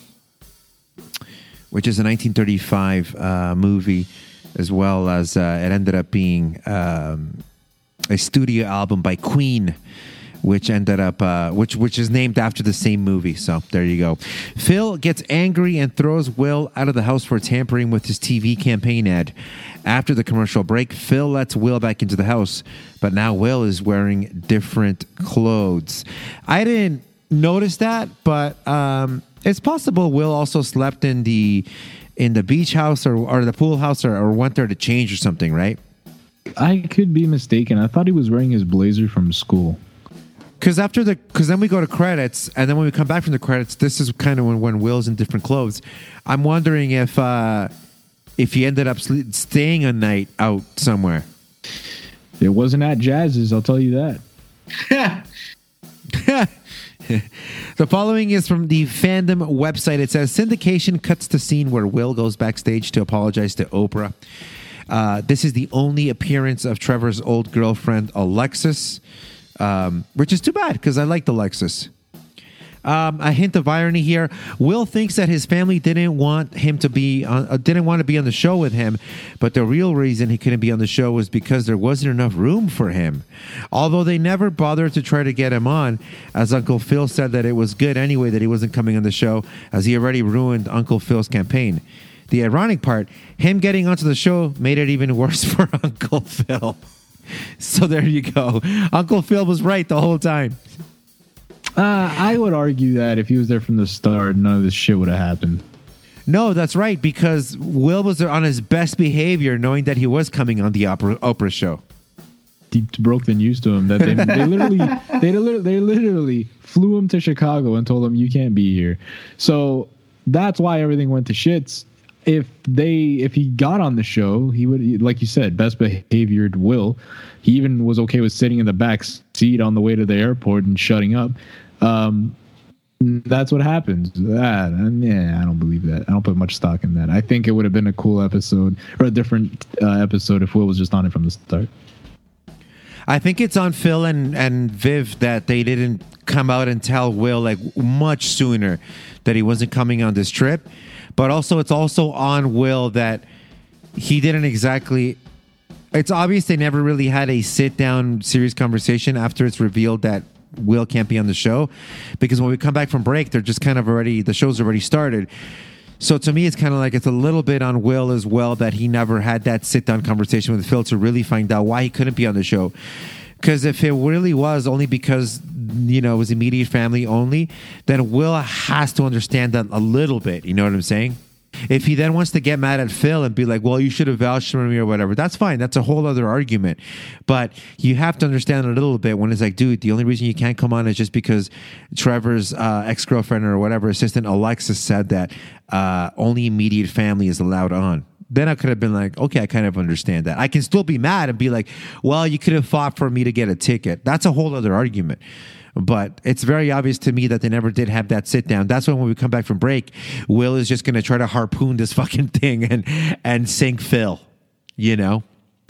which is a nineteen thirty-five uh, movie, as well as uh, it ended up being um, a studio album by Queen, which ended up uh, which which is named after the same movie. So there you go. Phil gets angry and throws Will out of the house for tampering with his T V campaign ad. After the commercial break, Phil lets Will back into the house, but now Will is wearing different clothes. I didn't notice that, but um, it's possible Will also slept in the in the beach house or, or the pool house or, or went there to change or something, right? I could be mistaken. I thought he was wearing his blazer from school. Because after the, because then we go to credits, and then when we come back from the credits, this is kind of when, when Will's in different clothes. I'm wondering if uh, if he ended up sle- staying a night out somewhere. It wasn't at Jazz's, I'll tell you that. The following is from the fandom website. It says syndication cuts the scene where Will goes backstage to apologize to Oprah. Uh, this is the only appearance of Trevor's old girlfriend, Alexis. Um, which is too bad because I liked Alexis. Um, a hint of irony here. Will thinks that his family didn't want him to be on, uh, didn't want to be on the show with him, but the real reason he couldn't be on the show was because there wasn't enough room for him. Although they never bothered to try to get him on, as Uncle Phil said that it was good anyway that he wasn't coming on the show, as he already ruined Uncle Phil's campaign. The ironic part, him getting onto the show made it even worse for Uncle Phil. So there you go. Uncle Phil was right the whole time. Uh, I would argue that if he was there from the start, none of this shit would have happened. No, that's right, because Will was on his best behavior knowing that he was coming on the opera, Oprah show. He broke the news to him that they, they literally they, literally they literally flew him to Chicago and told him you can't be here. So that's why everything went to shits. If they, if he got on the show, he would, like you said, best behaviored Will. He even was okay with sitting in the back seat on the way to the airport and shutting up. Um, that's what happens. That, and yeah, I don't believe that. I don't put much stock in that. I think it would have been a cool episode or a different uh, episode if Will was just on it from the start. I think it's on Phil and, and Viv that they didn't come out and tell Will like much sooner that he wasn't coming on this trip. But also, it's also on Will that he didn't exactly... It's obvious they never really had a sit-down, serious conversation after it's revealed that Will can't be on the show. Because when we come back from break, they're just kind of already... The show's already started. So to me, it's kind of like it's a little bit on Will as well that he never had that sit-down conversation with Phil to really find out why he couldn't be on the show. Because if it really was only because, you know, it was immediate family only, then Will has to understand that a little bit. You know what I'm saying? If he then wants to get mad at Phil and be like, well, you should have vouched for me or whatever, that's fine. That's a whole other argument. But you have to understand a little bit when it's like, dude, the only reason you can't come on is just because Trevor's uh, ex-girlfriend or whatever assistant, Alexis, said that uh, only immediate family is allowed on. Then I could have been like, okay, I kind of understand that. I can still be mad and be like, well, you could have fought for me to get a ticket. That's a whole other argument. But it's very obvious to me that they never did have that sit down. That's when when we come back from break, Will is just going to try to harpoon this fucking thing and, and sink Phil, you know?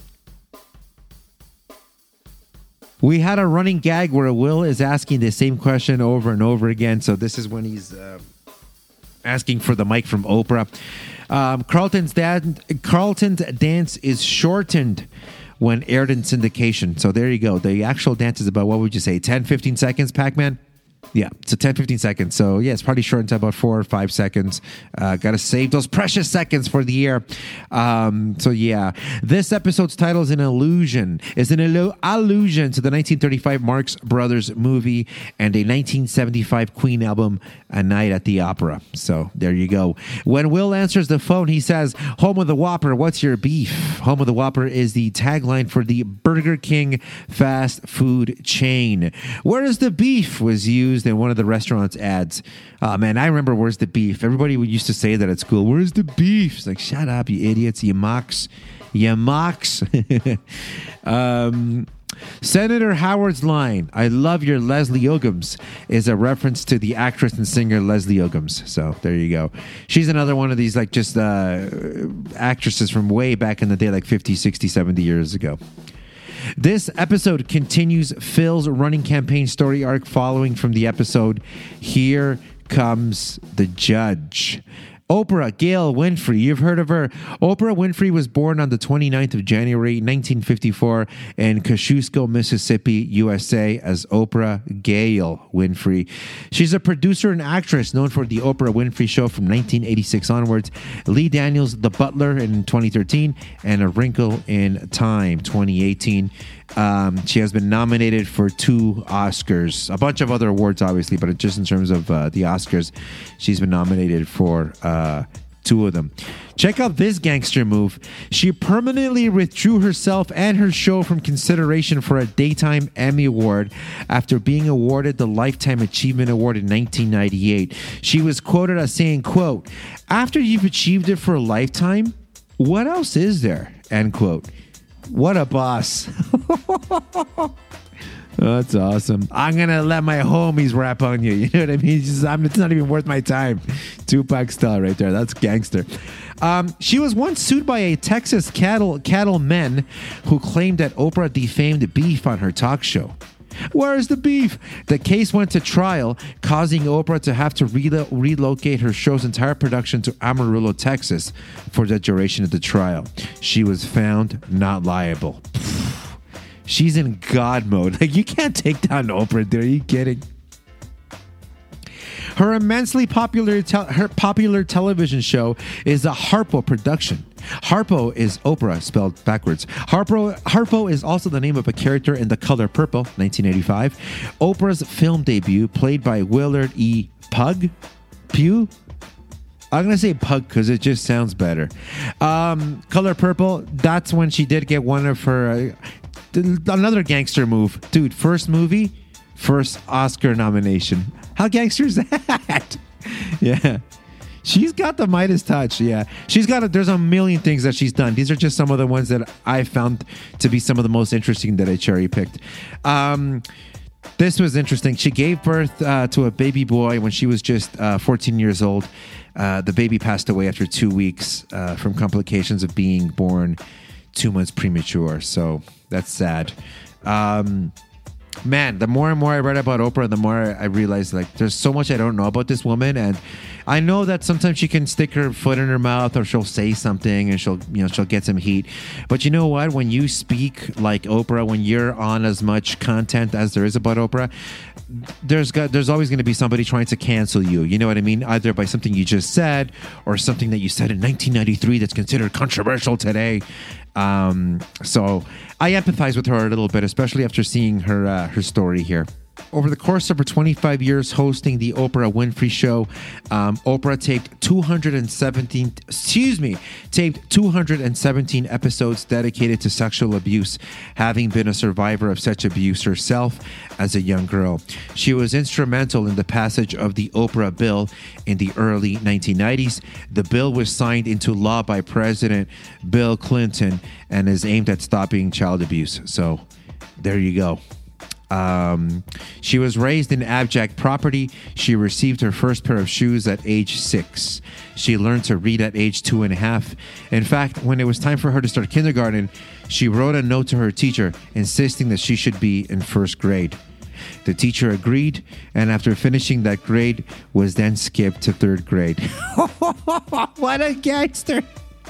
We had a running gag where Will is asking the same question over and over again. So this is when he's uh, asking for the mic from Oprah. Um, Carlton's, dad, Carlton's dance is shortened when aired in syndication. So there you go. The actual dance is about, what would you say, ten, fifteen seconds, Pac-Man? Yeah, so ten, fifteen seconds. So yeah, it's probably shortened to about four or five seconds. Uh, Got to save those precious seconds for the air. Um, so yeah, this episode's title is an allusion. Is an allu- allusion to the nineteen thirty-five Marx Brothers movie and a nineteen seventy-five Queen album, A Night at the Opera. So there you go. When Will answers the phone, he says, "Home of the Whopper, what's your beef?" Home of the Whopper is the tagline for the Burger King fast food chain. Where is the beef was used in one of the restaurant's ads. Oh, man, I remember Where's the Beef. Everybody used to say that at school. Where's the beef? It's like, shut up, you idiots. You mocks. You mocks. um, Senator Howard's line, "I love your Leslie Uggams," is a reference to the actress and singer Leslie Uggams. So there you go. She's another one of these like just uh, actresses from way back in the day, like fifty, sixty, seventy years ago. This episode continues Phil's running campaign story arc following from the episode Here Comes the Judge. Oprah Gail Winfrey, you've heard of her. Oprah Winfrey was born on the twenty-ninth of January, nineteen fifty-four in Kosciuszko, Mississippi, U S A as Oprah Gail Winfrey. She's a producer and actress known for the Oprah Winfrey Show from nineteen eighty-six onwards, Lee Daniels' The Butler in twenty thirteen, and A Wrinkle in Time twenty eighteen. Um, she has been nominated for two Oscars, a bunch of other awards, obviously, but just in terms of uh, the Oscars, she's been nominated for uh, two of them. Check out this gangster move. She permanently withdrew herself and her show from consideration for a Daytime Emmy Award after being awarded the Lifetime Achievement Award in nineteen ninety-eight. She was quoted as saying, quote, "After you've achieved it for a lifetime, what else is there?" End quote. What a boss. Oh, that's awesome. I'm going to let my homies rap on you. You know what I mean? It's, just, I'm, it's not even worth my time. Tupac style right there. That's gangster. Um, she was once sued by a Texas cattle cattleman who claimed that Oprah defamed beef on her talk show. Where's the beef? The case went to trial, causing Oprah to have to relo- relocate her show's entire production to Amarillo, Texas for the duration of the trial. She was found not liable. She's in God mode. Like, you can't take down Oprah, dude. Are you kidding? Her immensely popular te- her popular television show is a Harpo production. Harpo is Oprah spelled backwards. Harpo Harpo is also the name of a character in The Color Purple, nineteen eighty-five. Oprah's film debut, played by Willard E. Pug Pugh. I'm going to say Pug because it just sounds better. Um, Color Purple, that's when she did get one of her... Uh, another gangster move. Dude, first movie, first Oscar nomination. How gangster is that? Yeah. She's got the Midas touch. Yeah. She's got a, there's a million things that she's done. These are just some of the ones that I found to be some of the most interesting that I cherry picked. Um, This was interesting. She gave birth uh, to a baby boy when she was just uh, fourteen years old. Uh, the baby passed away after two weeks uh, from complications of being born two months premature. So that's sad. Um, man, the more and more I read about Oprah, the more I realized like there's so much I don't know about this woman. And I know that sometimes she can stick her foot in her mouth or she'll say something and she'll, you know, she'll get some heat. But you know what? When you speak like Oprah, when you're on as much content as there is about Oprah, there's got, there's always going to be somebody trying to cancel you. You know what I mean? Either by something you just said or something that you said in nineteen ninety-three that's considered controversial today. Um, so I empathize with her a little bit, especially after seeing her uh, her story here. Over the course of her twenty-five years hosting the Oprah Winfrey Show, um, Oprah taped two hundred seventeen, excuse me, taped two hundred seventeen episodes dedicated to sexual abuse, having been a survivor of such abuse herself as a young girl. She was instrumental in the passage of the Oprah Bill in the early nineteen nineties. The bill was signed into law by President Bill Clinton and is aimed at stopping child abuse. So there you go. Um, she was raised in abject poverty. She received her first pair of shoes at age six. She learned to read at age two and a half. In fact, when it was time for her to start kindergarten, she wrote a note to her teacher insisting that she should be in first grade. The teacher agreed, and after finishing that grade, was then skipped to third grade. What a gangster!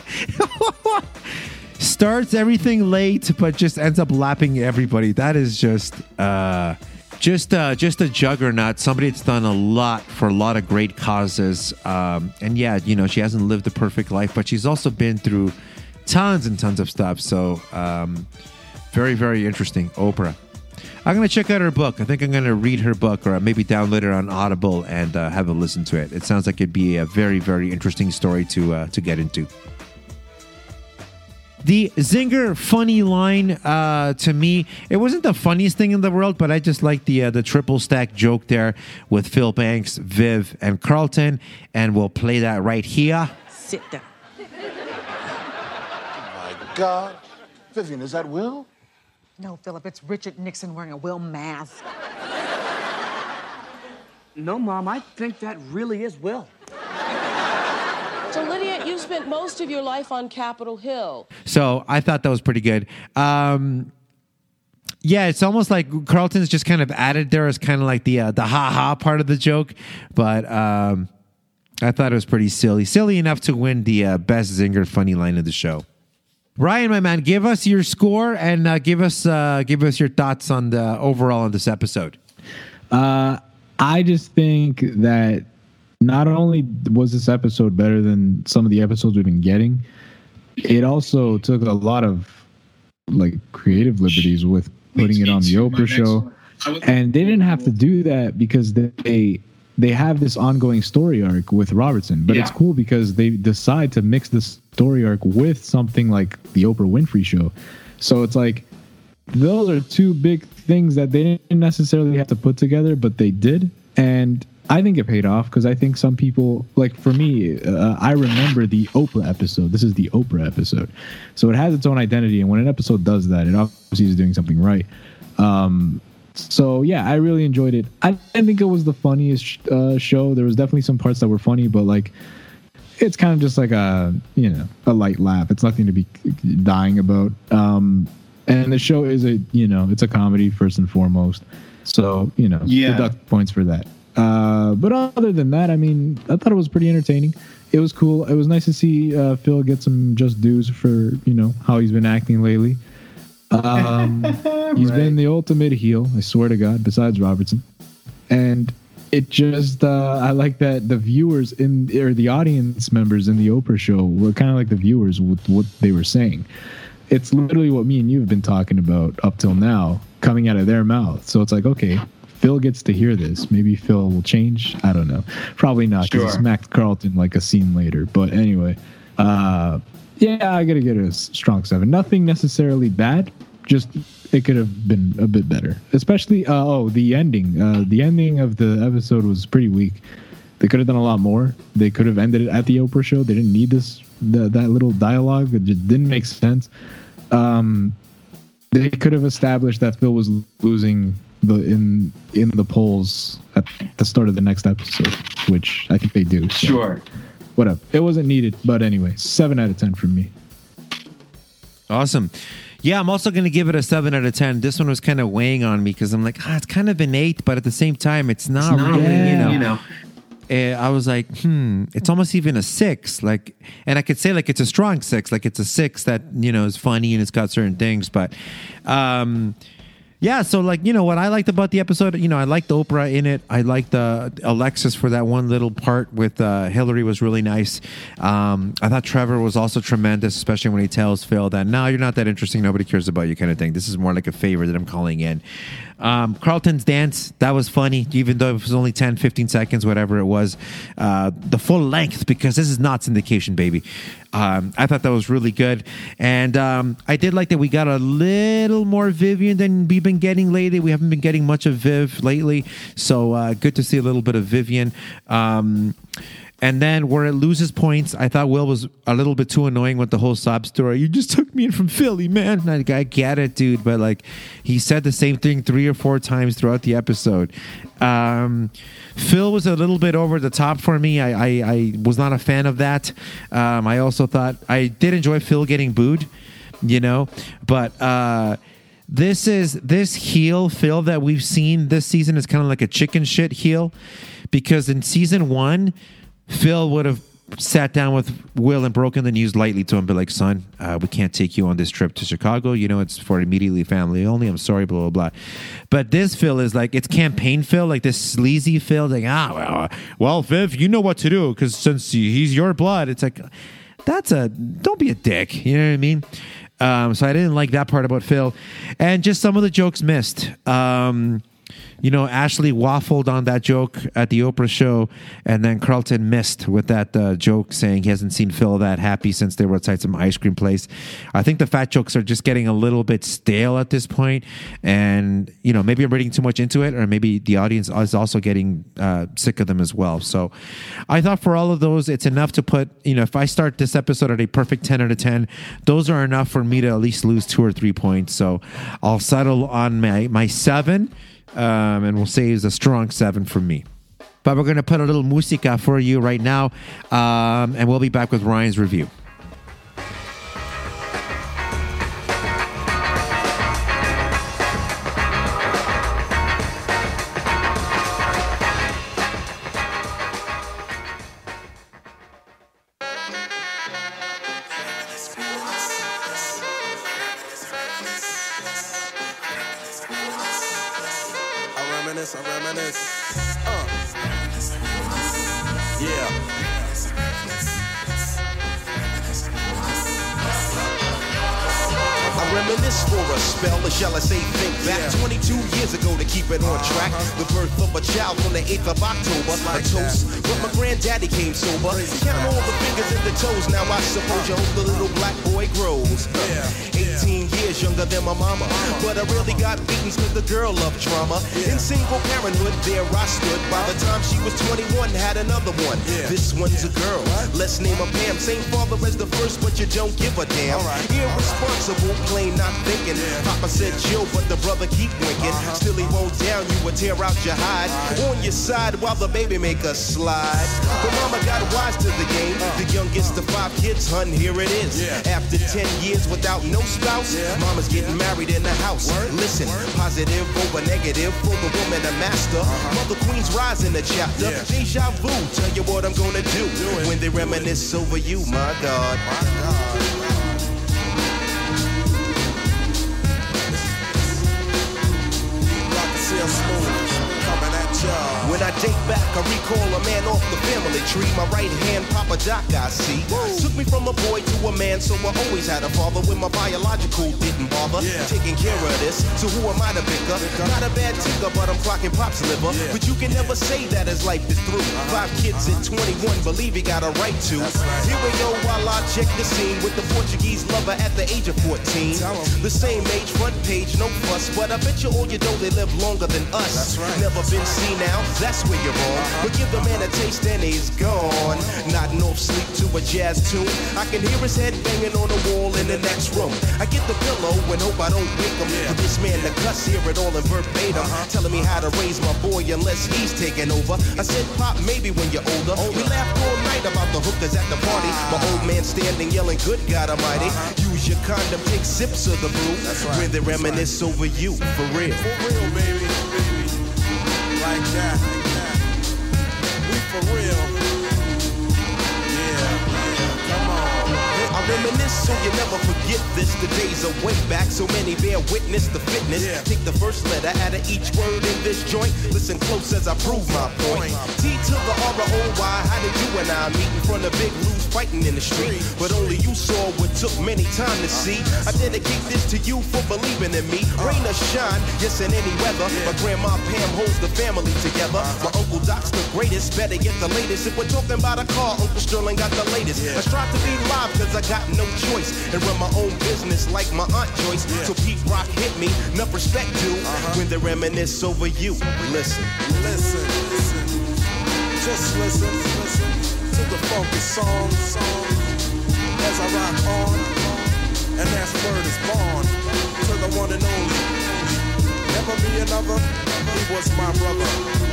Starts everything late, but just ends up lapping everybody. That is just, uh, just, uh, just a juggernaut. Somebody that's done a lot for a lot of great causes. Um, and yeah, you know, she hasn't lived a perfect life, but she's also been through tons and tons of stuff. So, um, very, very interesting. Oprah. I'm going to check out her book. I think I'm going to read her book or maybe download it on Audible and uh, have a listen to it. It sounds like it'd be a very, very interesting story to uh, to get into. The Zinger funny line, uh, to me, it wasn't the funniest thing in the world, but I just like the uh, the triple stack joke there with Phil Banks, Viv, and Carlton, and we'll play that right here. Sit down. My God. Vivian, is that Will? No, Philip, it's Richard Nixon wearing a Will mask. No, Mom, I think that really is Will. So, Lydia, you've spent most of your life on Capitol Hill. So I thought that was pretty good. Um, yeah, it's almost like Carlton's just kind of added there as kind of like the uh, the ha-ha part of the joke. But um, I thought it was pretty silly. Silly enough to win the uh, best Zinger funny line of the show. Ryan, my man, give us your score and uh, give us uh, give us your thoughts on the overall on this episode. Uh, I just think that not only was this episode better than some of the episodes we've been getting, it also took a lot of like creative liberties with putting it on the Oprah show. And they didn't have to do that because they they have this ongoing story arc with Robertson. But Yeah. it's cool because they decide to mix this story arc with something like the Oprah Winfrey Show. So it's like those are two big things that they didn't necessarily have to put together, but they did. And I think it paid off because I think some people, like for me, uh, I remember the Oprah episode. This is the Oprah episode. So it has its own identity. And when an episode does that, it obviously is doing something right. Um, so, yeah, I really enjoyed it. I didn't think it was the funniest uh, show. There was definitely some parts that were funny, but like it's kind of just like a, you know, a light laugh. It's nothing to be dying about. Um, and the show is a, you know, it's a comedy first and foremost. So, you know, Yeah. deduct points for that. Uh, but other than that, I mean, I thought it was pretty entertaining. It was cool. It was nice to see uh, Phil get some just dues for, you know, how he's been acting lately. Um, he's Right. been the ultimate heel, I swear to God, besides Robertson. And it just, uh, I like that the viewers in, or the audience members in the Oprah show were kind of like the viewers with what they were saying. It's literally what me and you have been talking about up till now, coming out of their mouth. So it's like, okay, Phil gets to hear this. Maybe Phil will change. I don't know. Probably not because Sure. he smacked Carlton like a scene later. But anyway, uh, yeah, I got to get a s- strong seven. Nothing necessarily bad. Just it could have been a bit better. Especially, uh, oh, the ending. Uh, the ending of the episode was pretty weak. They could have done a lot more. They could have ended it at the Oprah show. They didn't need this the, that little dialogue. It just didn't make sense. Um, they could have established that Phil was losing the in in the polls at the start of the next episode, which I think they do. So. Sure. Whatever. It wasn't needed, but anyway, seven out of ten from me. Awesome. Yeah, I'm also going to give it a seven out of ten. This one was kind of weighing on me because I'm like, ah, it's kind of an eight, but at the same time, it's not, It's not really, really, you know. you know. Uh, I was like, hmm, it's almost even a six. Like, and I could say like it's a strong six, like it's a six that, you know, is funny and it's got certain things, but, um, yeah, so like, you know, what I liked about the episode, you know, I liked Oprah in it. I liked uh, Alexis for that one little part with uh, Hillary was really nice. Um, I thought Trevor was also tremendous, especially when he tells Phil that, no, you're not that interesting. Nobody cares about you kind of thing. This is more like a favor that I'm calling in. Um, Carlton's dance, that was funny, even though it was only ten, fifteen seconds, whatever it was. Uh, the full length, because this is not syndication, baby. Um, I thought that was really good. And um, I did like that we got a little more Vivian than we've been getting lately. We haven't been getting much of Viv lately. So uh, good to see a little bit of Vivian. Um, and then where it loses points, I thought Will was a little bit too annoying with the whole sob story. You just took me in from Philly, man. Like, I get it, dude. But like, he said the same thing three or four times throughout the episode. Um, Phil was a little bit over the top for me. I, I, I was not a fan of that. Um, I also thought I did enjoy Phil getting booed, you know, but uh, this is this heel Phil that we've seen this season is kind of like a chicken shit heel, because in season one, Phil would have sat down with Will and broken the news lightly to him, be like, son, uh, we can't take you on this trip to Chicago. You know, it's for immediately family only. I'm sorry, blah, blah, blah. But this Phil is like, it's campaign Phil, like this sleazy Phil, like, ah, well, well Viv, you know what to do, because since he's your blood, it's like, that's a, don't be a dick. You know what I mean? Um, so I didn't like that part about Phil. And just some of the jokes missed. Um, You know, Ashley waffled on that joke at the Oprah show, and then Carlton missed with that uh, joke saying he hasn't seen Phil that happy since they were outside some ice cream place. I think the fat jokes are just getting a little bit stale at this point, and, you know, maybe I'm reading too much into it, or maybe the audience is also getting uh, sick of them as well. So I thought for all of those, it's enough to put, you know, if I start this episode at a perfect ten out of ten, those are enough for me to at least lose two or three points. So I'll settle on my, my seven. Um, and we'll say it's a strong seven for me. But we're going to put a little musica for you right now, um, and we'll be back with Ryan's review. reminisce, I reminisce. Uh. Yeah. I reminisce for a spell, or shall I say think back yeah. twenty-two years ago to keep it on track. The birth of a child on the eighth of October. Like a toast, that. But my granddaddy came sober. Count all the fingers and the toes, now I suppose you hope the little black boy grows. Yeah. eighteen years younger than my mama, but I really got beatings cause the girl loved drama. Yeah. In single parenthood, there I stood. By the time she was twenty-one, had another one. Yeah. This one's a girl, let's name her Pam. Same father as the first, but you don't give a damn. Right. Irresponsible, plain not thinking. Yeah. Papa said chill, but the brother keep winking. Uh-huh. Still he won't down you or tear out your hide. Right. On your side while the baby make a slide. But mama got wise to the game. Uh. The youngest of five kids, hun, here it is. Yeah. After yeah. ten years without no spouse, yeah. mama's getting married in the house. Word. Listen, Word. Positive over negative for the woman a master. Uh-huh. Mother Queen's rise in the chapter. Yeah. Deja vu, tell you what I'm gonna do, do when they reminisce over you, my God. My God. When I date back, I recall a man off the family tree. My right hand, Papa Doc, I see. Woo. Took me from a boy to a man, so I always had a father when my biological didn't bother. Yeah. Taking care of this, so who am I to bicker? Not a bad ticker, but I'm clocking Pop's liver. Yeah. But you can never say that his life is through. Uh-huh. Five kids at twenty-one, believe he got a right to. Right. Here we go while I check the scene with the Portuguese lover at the age of fourteen. The same age, front page, no fuss, but I bet you all you know they live longer than us. That's right. Never been seen now, that's where you're wrong. Uh-huh. But give the man a taste and he's gone. Nodding off sleep to a jazz tune. I can hear his head banging on the wall in the next room. I get the pillow and hope I don't wake him. For this man to cuss, hear it all in verbatim. Telling me how to raise my boy unless he's taking over. I said, Pop, maybe when you're older. We laughed all night about the hookers at the party. My old man standing yelling, good God Almighty. Use your condom, take sips of the brew. When they reminisce over you, for real. For real, baby, baby. Like that, like that. We for real. Yeah, yeah, come on. I reminisce so you never forget this. The days are way back, so many bear witness the fitness. Yeah. Take the first letter out of each word in this joint. Listen close as I prove my point. T to the R O Y, how did you and I meet in front of Big Lou's fighting in the street? But only you saw what took many time to see. I dedicate this to you for believing in me. Rain or shine, yes, in any weather. My grandma Pam holds the family together. My Uncle Doc's the greatest, better get the latest. If we're talking about a car, Uncle Sterling got the latest. I strive to be live cause I got no choice and run my own business like my Aunt Joyce. So Pete Rock hit me, enough respect due when they reminisce over you. Listen, listen, listen, just listen, listen to the funky song, song as I rock on, and that's word is born to the one and only. Never be another, he was my brother.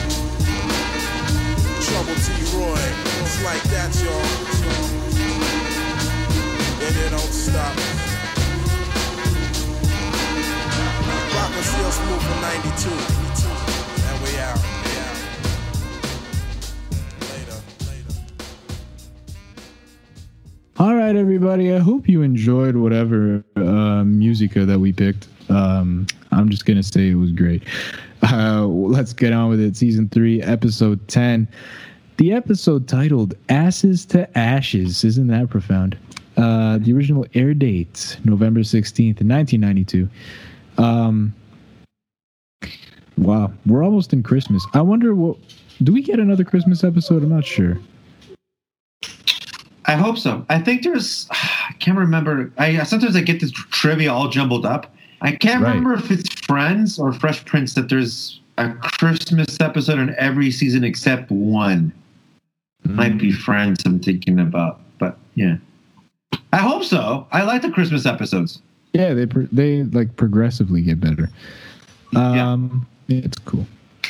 Trouble T. Roy, it's like that, y'all. And it don't stop. Rockin' still smooth for ninety-two. And we out. We out. Later. Later. All right, everybody. I hope you enjoyed whatever uh, musica that we picked. Um, I'm just gonna say it was great. Uh, let's get on with it. Season three, episode ten. The episode titled "Asses to Ashes." Isn't that profound? Uh, the original air date, November sixteenth, nineteen ninety-two. Um, wow, we're almost in Christmas. I wonder what. Do we get another Christmas episode? I'm not sure. I hope so. I think there's. I can't remember. I sometimes I get this trivia all jumbled up. I can't Right. remember if it's Friends or Fresh Prince that there's a Christmas episode in every season except one. Mm. Might be Friends I'm thinking about, but yeah. I hope so. I like the Christmas episodes. Yeah, they pro- they like progressively get better. Um, yeah. It's cool.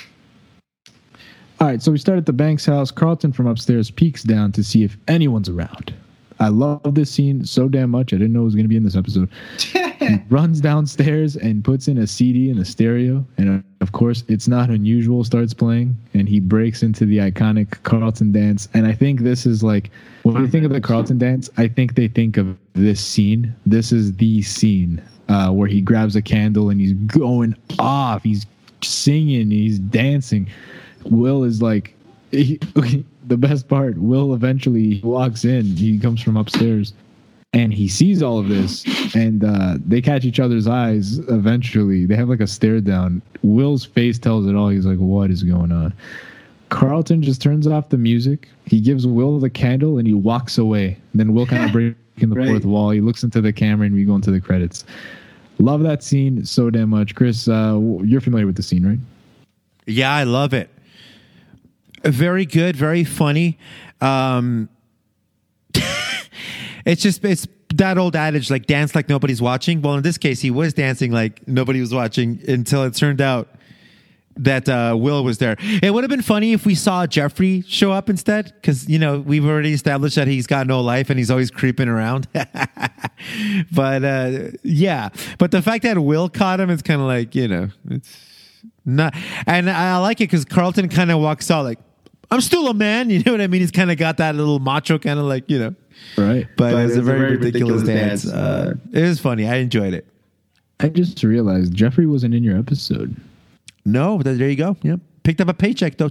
All right, so we start at the Banks house. Carlton from upstairs peeks down to see if anyone's around. I love this scene so damn much. I didn't know it was going to be in this episode. He runs downstairs and puts in a C D in the stereo. And uh, of course, It's Not Unusual starts playing. And he breaks into the iconic Carlton dance. And I think this is like, when you think of the Carlton dance, I think they think of this scene. This is the scene uh, where he grabs a candle and he's going off. He's singing. He's dancing. Will is like, he, the best part, Will eventually walks in. He comes from upstairs and he sees all of this, and uh, they catch each other's eyes eventually. They have like a stare down. Will's face tells it all. He's like, what is going on? Carlton just turns off the music. He gives Will the candle and he walks away. Then Will kind of breaks in the Right. fourth wall. He looks into the camera and we go into the credits. Love that scene so damn much. Chris, uh, you're familiar with the scene, right? Yeah, I love it. Very good, very funny. Um, it's just it's that old adage, like dance like nobody's watching. Well, in this case, he was dancing like nobody was watching until it turned out that uh, Will was there. It would have been funny if we saw Jeffrey show up instead, because you know we've already established that he's got no life and he's always creeping around. But uh, yeah, but the fact that Will caught him, it's kind of like, you know, it's not. And I like it because Carlton kind of walks out like, I'm still a man. You know what I mean? He's kind of got that little macho kind of like, you know. Right. But, but it was a very, very ridiculous, ridiculous dance. dance. Uh, it was funny. I enjoyed it. I just realized Jeffrey wasn't in your episode. No, but there you go. Yeah. Picked up a paycheck, though.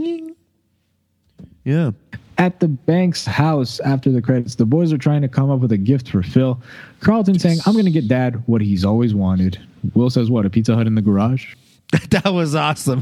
Yeah. At the Banks house after the credits, the boys are trying to come up with a gift for Phil. Carlton saying, I'm going to get Dad what he's always wanted. Will says, what, a Pizza Hut in the garage? That was awesome.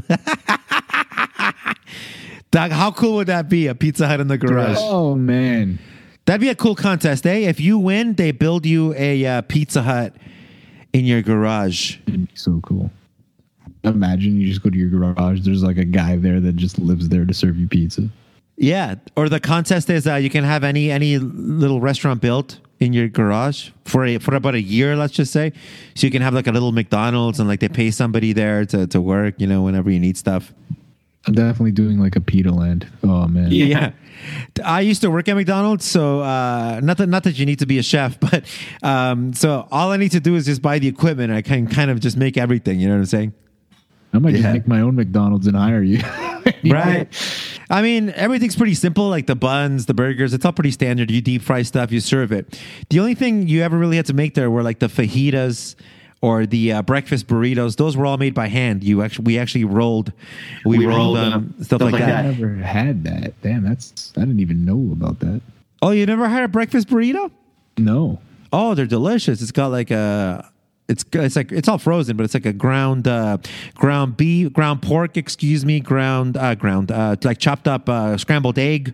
Doug, how cool would that be? A Pizza Hut in the garage. Oh, man. That'd be a cool contest, eh? If you win, they build you a uh, Pizza Hut in your garage. It'd be so cool. Imagine you just go to your garage. There's like a guy there that just lives there to serve you pizza. Yeah. Or the contest is uh, you can have any any little restaurant built in your garage for a, for about a year, let's just say, so you can have like a little McDonald's and like they pay somebody there to, to work, you know, whenever you need stuff. I'm definitely doing like a pita land. Oh man. Yeah. I used to work at McDonald's, so uh, not that not that you need to be a chef, but um, so all I need to do is just buy the equipment. And I can kind of just make everything. You know what I'm saying? I might Yeah. just make my own McDonald's and hire you. Right. I mean, everything's pretty simple, like the buns, the burgers. It's all pretty standard. You deep fry stuff, you serve it. The only thing you ever really had to make there were like the fajitas or the uh, breakfast burritos. Those were all made by hand. You actually, we actually rolled, we, We rolled, rolled um, them. stuff, like, that. I never had that. Damn, that's I didn't even know about that. Oh, you never had a breakfast burrito? No. Oh, they're delicious. It's got like a. It's it's like it's all frozen, but it's like a ground uh, ground beef, ground pork, excuse me, ground uh, ground uh, like chopped up uh, scrambled egg,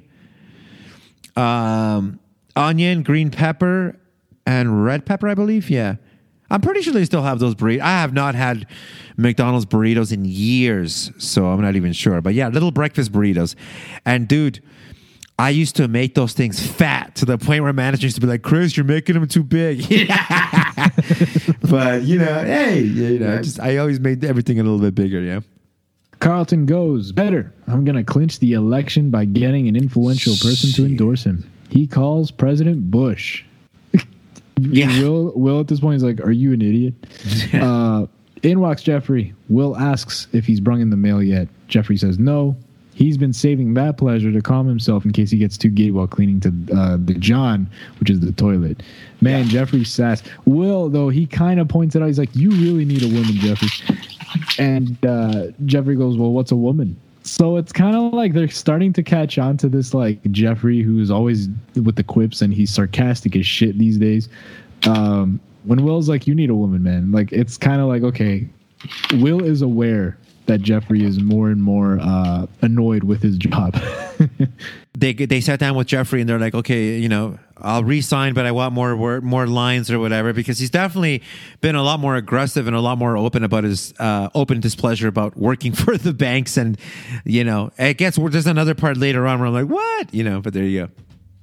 um, onion, green pepper, and red pepper, I believe. Yeah, I'm pretty sure they still have those burritos. I have not had McDonald's burritos in years, so I'm not even sure. But yeah, little breakfast burritos, and dude. I used to make those things fat to the point where managers used to be like, Chris, you're making them too big. But, you know, hey, you know, just, I always made everything a little bit bigger, yeah. Carlton goes, better. I'm going to clinch the election by getting an influential person to endorse him. He calls President Bush. Yeah. Will, Will at this point is like, are you an idiot? uh, in walks Jeffrey. Will asks if he's brung in the mail yet. Jeffrey says no. He's been saving that pleasure to calm himself in case he gets too gay while cleaning to uh, the John, which is the toilet. Man, yeah. Jeffrey sass. Will, though, he kind of points it out. He's like, you really need a woman, Jeffrey. And uh, Jeffrey goes, well, what's a woman? So it's kind of like they're starting to catch on to this, like, Jeffrey, who's always with the quips, and he's sarcastic as shit these days. Um, when Will's like, you need a woman, man. Like, it's kind of like, okay, Will is aware that Jeffrey is more and more uh, annoyed with his job. they they sat down with Jeffrey and they're like, okay, you know, I'll re-sign, but I want more word, more lines or whatever, because he's definitely been a lot more aggressive and a lot more open about his uh, open displeasure about working for the banks. And, you know, it gets, there's another part later on where I'm like, what? You know, but there you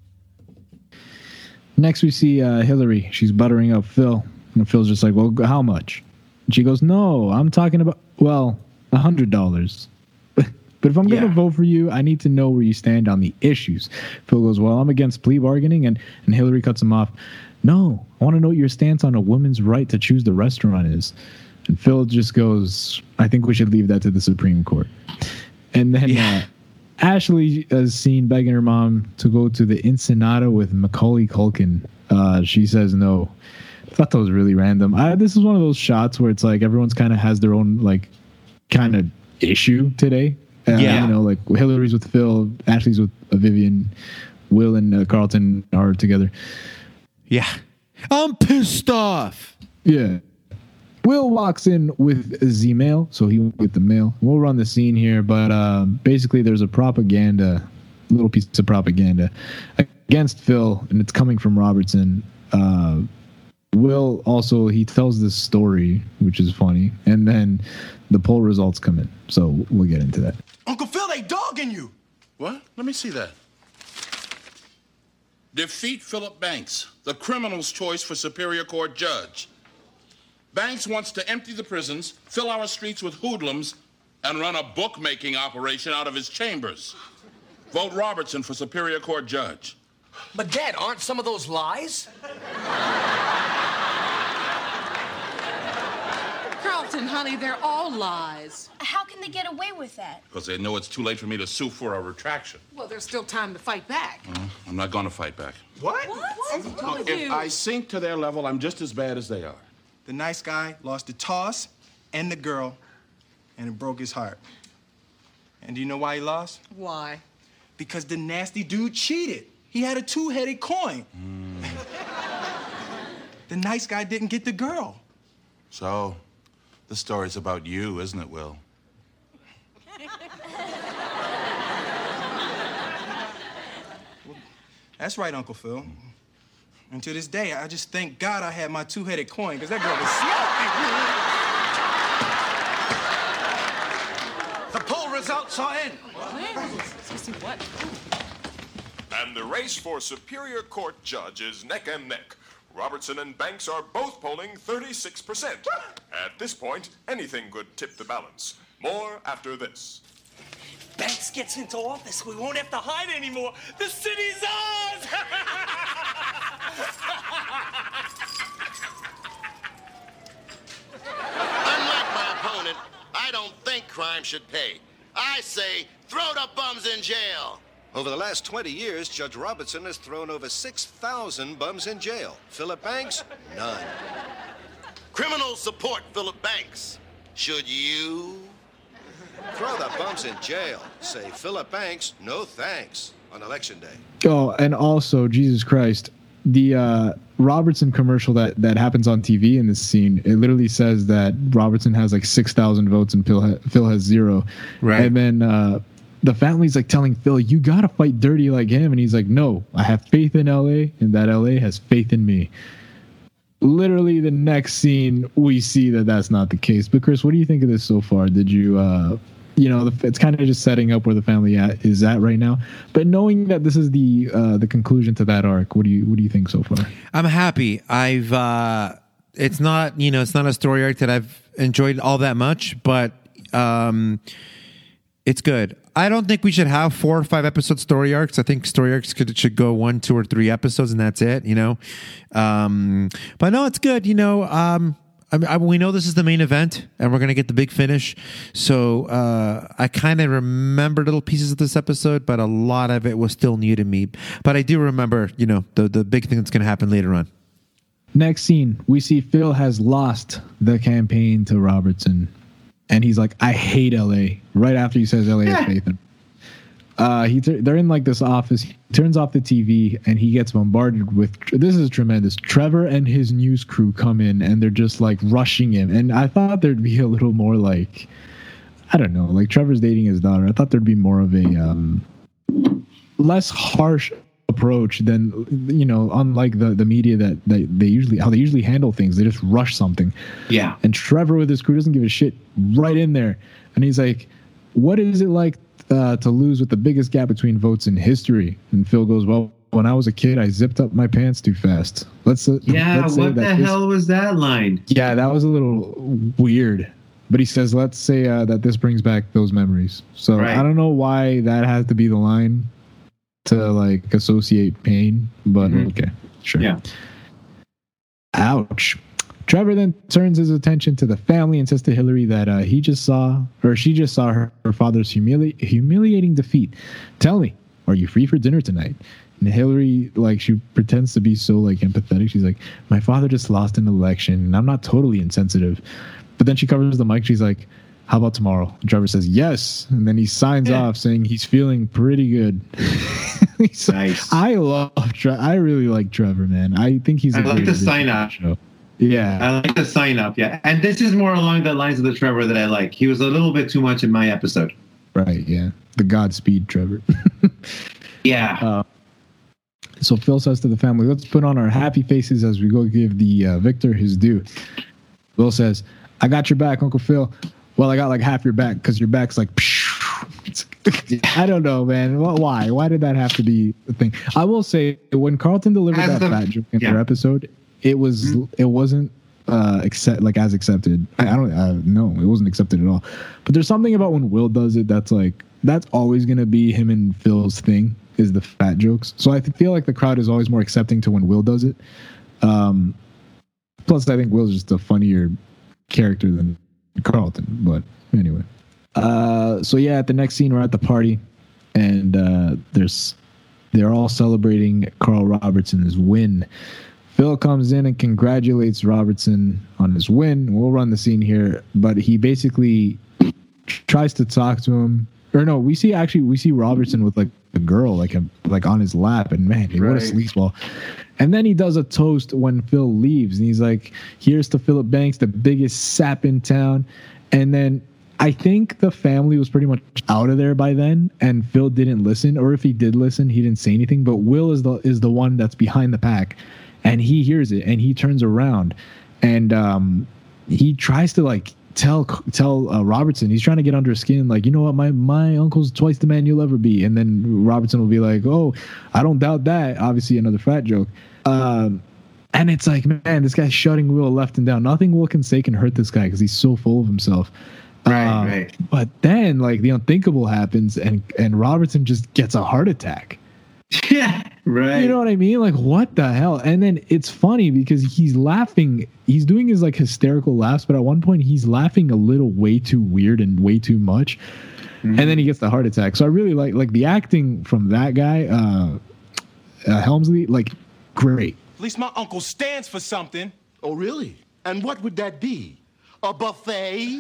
go. Next we see uh, Hillary. She's buttering up Phil. And Phil's just like, well, how much? And she goes, no, I'm talking about, well, a hundred dollars. But if I'm going to Yeah. vote for you, I need to know where you stand on the issues. Phil goes, well, I'm against plea bargaining. And, and Hillary cuts him off. No, I want to know what your stance on a woman's right to choose the restaurant is. And Phil just goes, I think we should leave that to the Supreme Court. And then Yeah. uh, Ashley is seen begging her mom to go to the Ensenada with Macaulay Culkin. Uh, she says no. I thought that was really random. I, this is one of those shots where it's like everyone's kind of has their own like kind of issue today. Uh, Yeah. You know, like Hillary's with Phil, Ashley's with uh, Vivian, Will and uh, Carlton are together. Yeah. I'm pissed off. Yeah. Will walks in with the mail, so he will get the mail. We'll run the scene here, but uh, basically there's a propaganda, little piece of propaganda against Phil, and it's coming from Robertson. Uh, Will also, he tells this story, which is funny, and then the poll results come in, so we'll get into that. Uncle Phil, they dogging you. What? Let me see that. Defeat Philip Banks, the criminal's choice for Superior Court judge. Banks wants to empty the prisons, fill our streets with hoodlums, and run a bookmaking operation out of his chambers. Vote Robertson for Superior Court judge. But, Dad, aren't some of those lies? Carlton, honey, they're all lies. How can they get away with that? Because they know it's too late for me to sue for a retraction. Well, there's still time to fight back. Well, I'm not going to fight back. What? What's wrong with If you? I sink to their level, I'm just as bad as they are. The nice guy lost the toss and the girl, and it broke his heart. And do you know why he lost? Why? Because the nasty dude cheated. He had a two-headed coin. The nice guy didn't get the girl. So, the story's about you, isn't it, Will? That's right, Uncle Phil. And to this day, I just thank God I had my two-headed coin, because that girl was The poll results are in. What? And the race for Superior Court judge is neck and neck. Robertson and Banks are both polling thirty-six percent. At this point, anything could tip the balance. More after this. Banks gets into office, we won't have to hide anymore. The city's ours! Unlike my opponent, I don't think crime should pay. I say throw the bums in jail. Over the last twenty years, Judge Robertson has thrown over six thousand bums in jail. Philip Banks, none. Criminals support Philip Banks. Should you? Throw the bums in jail. Say Philip Banks, no thanks, on election day. Oh, and also, Jesus Christ, the uh, Robertson commercial that, that happens on T V in this scene, it literally says that Robertson has like six thousand votes and Phil, ha- Phil has zero. Right. And then uh, the family's like telling Phil, you got to fight dirty like him. And he's like, no, I have faith in L A, and that L A has faith in me. Literally the next scene, we see that that's not the case. But Chris, what do you think of this so far? Did you, uh, you know, the, it's kind of just setting up where the family at, is at right now. But knowing that this is the uh, the conclusion to that arc, what do you what do you think so far? I'm happy. I've uh, it's not you know it's not a story arc that I've enjoyed all that much, but um, it's good. I don't think we should have four or five episode story arcs. I think story arcs could should go one, two, or three episodes, and that's it. You know, um, but no, it's good. You know, um, I, I, we know this is the main event, and we're gonna get the big finish. So uh, I kind of remember little pieces of this episode, but a lot of it was still new to me. But I do remember, you know, the the big thing that's gonna happen later on. Next scene, we see Phil has lost the campaign to Robertson. And he's like, I hate L A. Right after he says L A has faith in him. Uh, he t- they're in like this office. He turns off the T V and he gets bombarded with. This is tremendous. Trevor and his news crew come in and they're just like rushing him. And I thought there'd be a little more like, I don't know, like Trevor's dating his daughter. I thought there'd be more of a um, less harsh approach than, you know, unlike the the media that they, they usually how they usually handle things. They just rush something. Yeah. And Trevor with his crew doesn't give a shit, right in there. And he's like, what is it like uh, to lose with the biggest gap between votes in history? And Phil goes, well, when I was a kid, I zipped up my pants too fast. Let's uh, Yeah, let's say what the that this- hell was that line? Yeah, that was a little weird. But he says, let's say uh, that this brings back those memories. So Right. I don't know why that has to be the line to like associate pain, but Mhm. okay, sure. Yeah. Ouch. Trevor then turns his attention to the family and says to Hillary that uh, he just saw, or she just saw her, her father's humili- humiliating defeat. Tell me, are you free for dinner tonight? And Hillary, like, she pretends to be so like empathetic. She's like, my father just lost an election, and I'm not totally insensitive. But then she covers the mic. She's like, how about tomorrow? And Trevor says, yes. And then he signs Yeah. off saying he's feeling pretty good. So, Nice. I love Tre- I really like Trevor, man. I think he's a I like great the addition sign to the up. show. Yeah. I like the sign up, yeah. And this is more along the lines of the Trevor that I like. He was a little bit too much in my episode. Right, yeah. The Godspeed Trevor. Yeah. Uh, so Phil says to the family, let's put on our happy faces as we go give the uh, victor his due. Will says, I got your back, Uncle Phil. Well, I got like half your back because your back's like, I don't know, man. Why? Why did that have to be the thing? I will say, when Carlton delivered As that the- fat joke in yeah. their episode, it was Mm-hmm. it wasn't uh accept like as accepted. I, I don't uh, no, it wasn't accepted at all. But there's something about when Will does it that's like that's always gonna be him and Phil's thing is the fat jokes. So I feel like the crowd is always more accepting to when Will does it. Um, plus, I think Will's just a funnier character than Carlton. But anyway. Uh, so yeah, at the next scene, we're at the party, and uh, there's they're all celebrating Carl Robertson's win. Phil comes in and congratulates Robertson on his win. We'll run the scene here, but he basically tries to talk to him. Or no, we see actually we see Robertson with like a girl like a, like on his lap, and man, what a Right. sleazeball. And then he does a toast when Phil leaves, and he's like, "Here's to Philip Banks, the biggest sap in town." And then I think the family was pretty much out of there by then, and Phil didn't listen, or if he did listen, he didn't say anything. But Will is the is the one that's behind the pack, and he hears it, and he turns around, and um, he tries to like tell tell uh, Robertson, he's trying to get under his skin, like, you know what, my my uncle's twice the man you'll ever be. And then Robertson will be like, oh, I don't doubt that. Obviously, another fat joke. Um, and it's like, man, this guy's shutting Will left and down. Nothing Will can say can hurt this guy because he's so full of himself. Right, um, right. But then, like, the unthinkable happens, and and Robertson just gets a heart attack. Yeah, right. You know what I mean? Like, what the hell? And then it's funny because he's laughing. He's doing his like hysterical laughs, but at one point he's laughing a little way too weird and way too much. Mm-hmm. And then he gets the heart attack. So I really like like the acting from that guy, uh, uh, Helmsley. Like, great. At least my uncle stands for something. Oh, really? And what would that be? A buffet?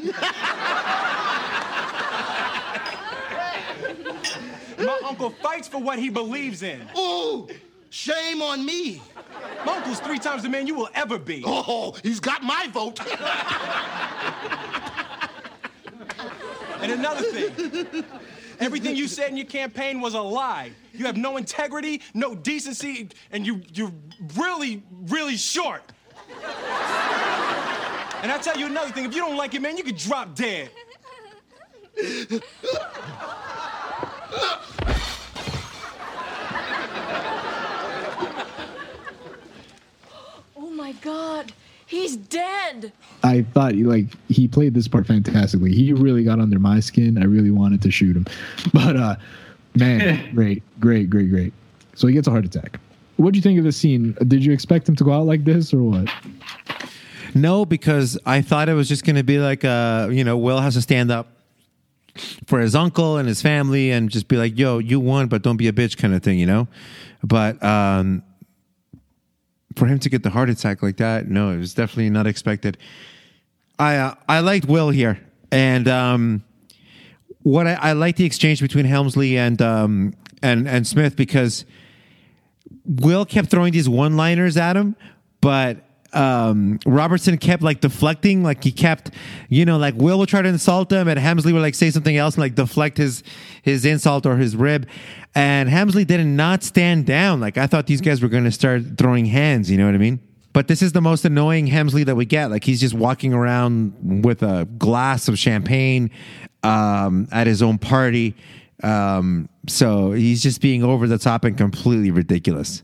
My uncle fights for what he believes in. Ooh, shame on me. My uncle's three times the man you will ever be. Oh, he's got my vote. And another thing, everything you said in your campaign was a lie. You have no integrity, no decency, and you, you're really, really short. And I tell you another thing, if you don't like it, man, you could drop dead. Oh my God, he's dead. I thought he like he played this part fantastically. He really got under my skin. I really wanted to shoot him, but uh, man, great, great, great, great. So he gets a heart attack. What do you think of the scene? Did you expect him to go out like this or what? No, because I thought it was just going to be like, uh, you know, Will has to stand up for his uncle and his family and just be like, yo, you won, but don't be a bitch kind of thing, you know? But um, for him to get the heart attack like that, no, it was definitely not expected. I uh, I liked Will here. And um, what I, I like the exchange between Helmsley and um, and and Smith, because Will kept throwing these one-liners at him, but um, Robertson kept like deflecting, like he kept, you know, like Will would try to insult him, and Helmsley would like say something else and like deflect his his insult or his rib, and Helmsley did not stand down. Like I thought these guys were going to start throwing hands, you know what I mean? But this is the most annoying Helmsley that we get. Like he's just walking around with a glass of champagne um, at his own party. Um, so he's just being over the top and completely ridiculous.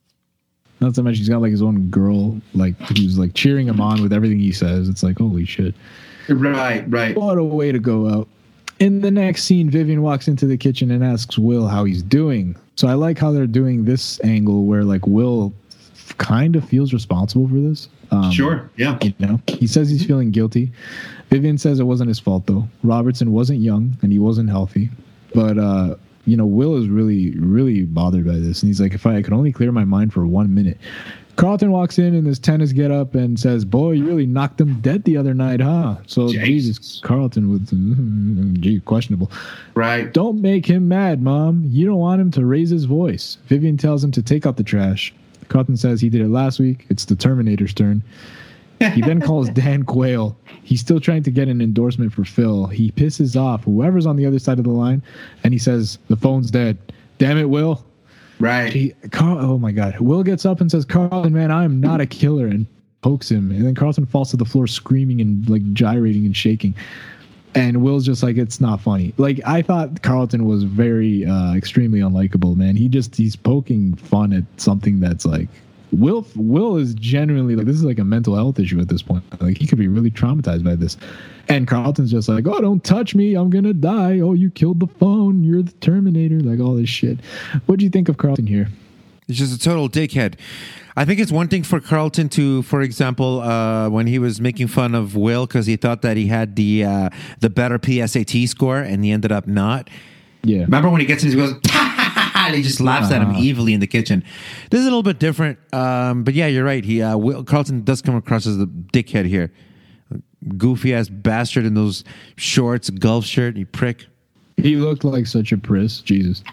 Not so much he's got like his own girl, like who's like cheering him on with everything he says. It's like, holy shit. Right, right. What a way to go out. In the next scene, Vivian walks into the kitchen and asks Will how he's doing. So I like how they're doing this angle where like Will kind of feels responsible for this. Um, sure, yeah. You know, he says he's feeling guilty. Vivian says it wasn't his fault though. Robertson wasn't young and he wasn't healthy. But, uh, you know, Will is really, really bothered by this. And he's like, if I could only clear my mind for one minute. Carlton walks in in his tennis get up and says, boy, you really knocked them dead the other night, huh? So, Jeez. Jesus, Carlton was, mm, gee, questionable. Right. Don't make him mad, Mom. You don't want him to raise his voice. Vivian tells him to take out the trash. Carlton says he did it last week. It's the Terminator's turn. He then calls Dan Quayle. He's still trying to get an endorsement for Phil. He pisses off whoever's on the other side of the line, and he says, the phone's dead. Damn it, Will. Right. He, Carl, oh, my God. Will gets up and says, Carlton, man, I am not a killer, and pokes him. And then Carlton falls to the floor screaming and, like, gyrating and shaking. And Will's just like, it's not funny. Like, I thought Carlton was very, uh, extremely unlikable, man. He just, he's poking fun at something that's, like, Will Will is genuinely like, this is like a mental health issue at this point. Like he could be really traumatized by this. And Carlton's just like, oh, don't touch me. I'm going to die. Oh, you killed the phone. You're the Terminator. Like all this shit. What do you think of Carlton here? He's just a total dickhead. I think it's one thing for Carlton to, for example, uh, when he was making fun of Will because he thought that he had the uh, the better P S A T score and he ended up not. Yeah. Remember when he gets in, he goes, and he just laughs uh-huh. at him evilly in the kitchen. This is a little bit different. Um, but yeah, you're right. He uh, Will, Carlton does come across as a dickhead here. Goofy ass bastard in those shorts, golf shirt, you prick. He looked like such a priss. Jesus.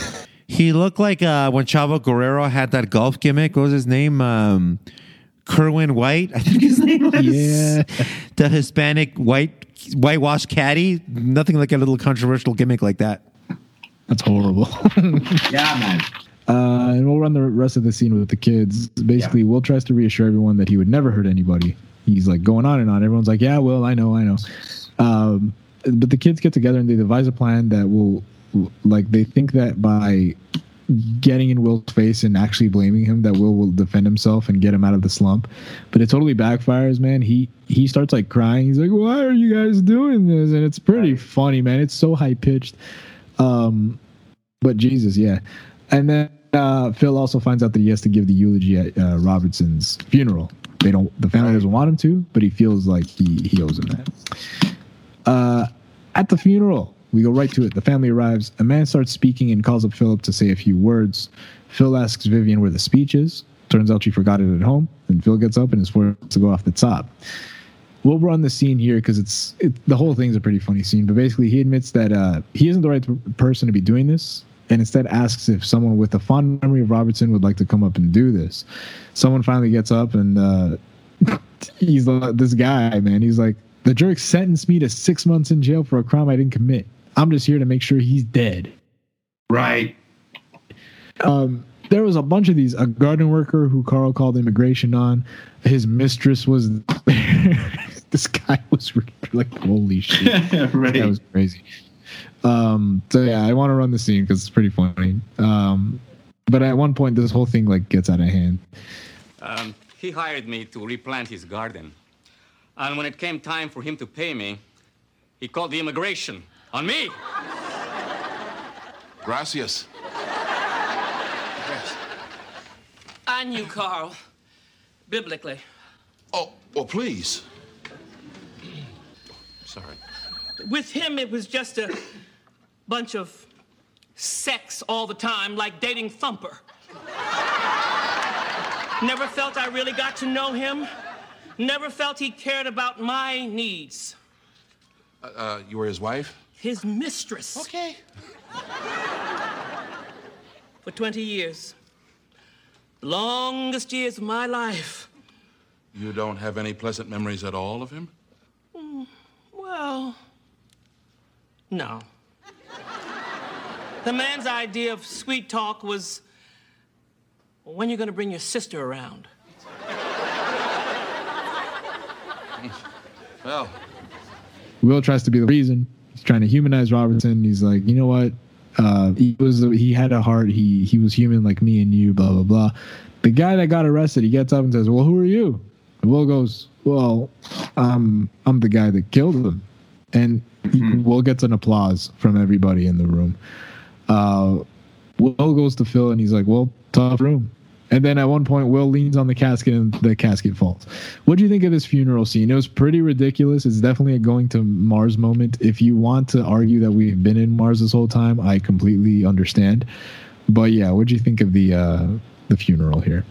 He looked like uh, when Chavo Guerrero had that golf gimmick. What was his name? Um, Kerwin White, I think his name was. Yeah. The Hispanic white whitewash caddy. Nothing like a little controversial gimmick like that. That's horrible. Yeah, man. Uh, and we'll run the rest of the scene with the kids. Basically, yeah. Will tries to reassure everyone that he would never hurt anybody. he's like going on and on. Everyone's like, yeah, well, I know, I know. Um, but the kids get together and they devise a plan that will, like, they think that by getting in Will's face and actually blaming him, that Will will defend himself and get him out of the slump. But it totally backfires, man. He he starts like crying. He's like, why are you guys doing this? And it's pretty funny, man. It's so high pitched. Um, but Jesus, yeah. And then uh, Phil also finds out that he has to give the eulogy at uh, Robertson's funeral. They don't. The family doesn't want him to, but he feels like he he owes him that. Uh, at the funeral, we go right to it. The family arrives. A man starts speaking and calls up Philip to say a few words. Phil asks Vivian where the speech is. Turns out she forgot it at home. And Phil gets up and is forced to go off the top. We'll run the scene here because it's it, the whole thing's a pretty funny scene. But basically, he admits that uh, he isn't the right p- person to be doing this, and instead asks if someone with a fond memory of Robertson would like to come up and do this. Someone finally gets up, and uh, he's like, this guy, man. He's like, the jerk sentenced me to six months in jail for a crime I didn't commit. I'm just here to make sure he's dead. Right. Um, there was a bunch of these. A garden worker who Carl called immigration on. His mistress was there. This guy was like, holy shit. Right. That was crazy. Um, so yeah, I want to run the scene because it's pretty funny. Um, but at one point, this whole thing like gets out of hand. Um, he hired me to replant his garden. And when it came time for him to pay me, he called the immigration on me. Gracias. Yes. I knew Carl, biblically. Oh, well, please. Sorry. With him, it was just a bunch of sex all the time, like dating Thumper. Never felt I really got to know him. Never felt he cared about my needs. Uh, uh, you were his wife? His mistress. Okay. For twenty years. Longest years of my life. You don't have any pleasant memories at all of him? Mm, well, no. The man's idea of sweet talk was, when you're gonna bring your sister around? Well, Will tries to be the reason. He's trying to humanize Robertson. He's like, you know what? Uh, he was he had a heart. He he was human like me and you. Blah blah blah. The guy that got arrested, he gets up and says, "Well, who are you?" And Will goes, "Well, um, I'm the guy that killed him." And mm-hmm. Will gets an applause from everybody in the room. Uh, Will goes to Phil and he's like, "Well, tough room." And then at one point, Will leans on the casket and the casket falls. What do you think of this funeral scene? It was pretty ridiculous. It's definitely a going to Mars moment. If you want to argue that we've been in Mars this whole time, I completely understand. But yeah, what do you think of the uh, the funeral here?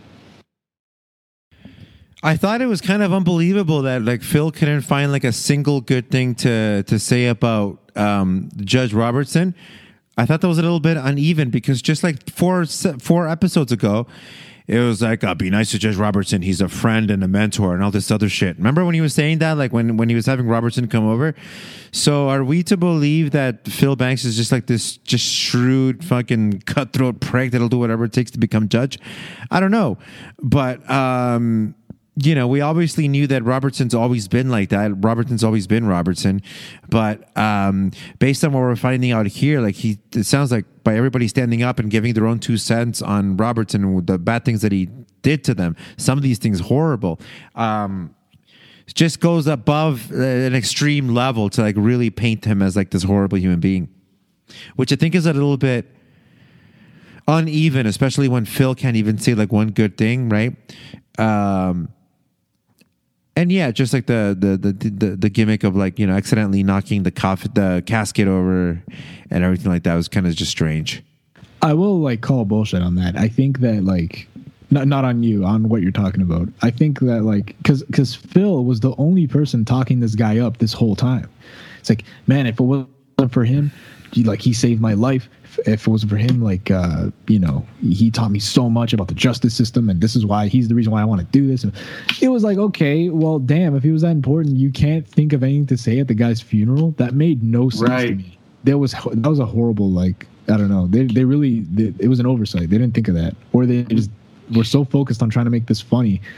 I thought it was kind of unbelievable that like Phil couldn't find like a single good thing to to say about um, Judge Robertson. I thought that was a little bit uneven because just like four four episodes ago, it was like, oh, be nice to Judge Robertson. He's a friend and a mentor and all this other shit. Remember when he was saying that, like when, when he was having Robertson come over? So are we to believe that Phil Banks is just like this just shrewd fucking cutthroat prick that'll do whatever it takes to become judge? I don't know. But, um, you know, we obviously knew that Robertson's always been like that. Robertson's always been Robertson. But um, based on what we're finding out here, like he, it sounds like by everybody standing up and giving their own two cents on Robertson and the bad things that he did to them, some of these things horrible. Um, it just goes above an extreme level to like really paint him as like this horrible human being, which I think is a little bit uneven, especially when Phil can't even say like one good thing, right? Um, And yeah, just like the the, the the the gimmick of like, you know, accidentally knocking the coff- the casket over and everything like that was kind of just strange. I will like call bullshit on that. I think that like not not on you, on what you're talking about. I think that like because because Phil was the only person talking this guy up this whole time. It's like, man, if it wasn't for him, like he saved my life. If it wasn't for him, like, uh, you know, he taught me so much about the justice system, and this is why he's the reason why I want to do this. And it was like, okay, well, damn, if he was that important, you can't think of anything to say at the guy's funeral. That made no sense right. to me. There was that was a horrible, like, I don't know. They they really they, it was an oversight. They didn't think of that, or they just were so focused on trying to make this funny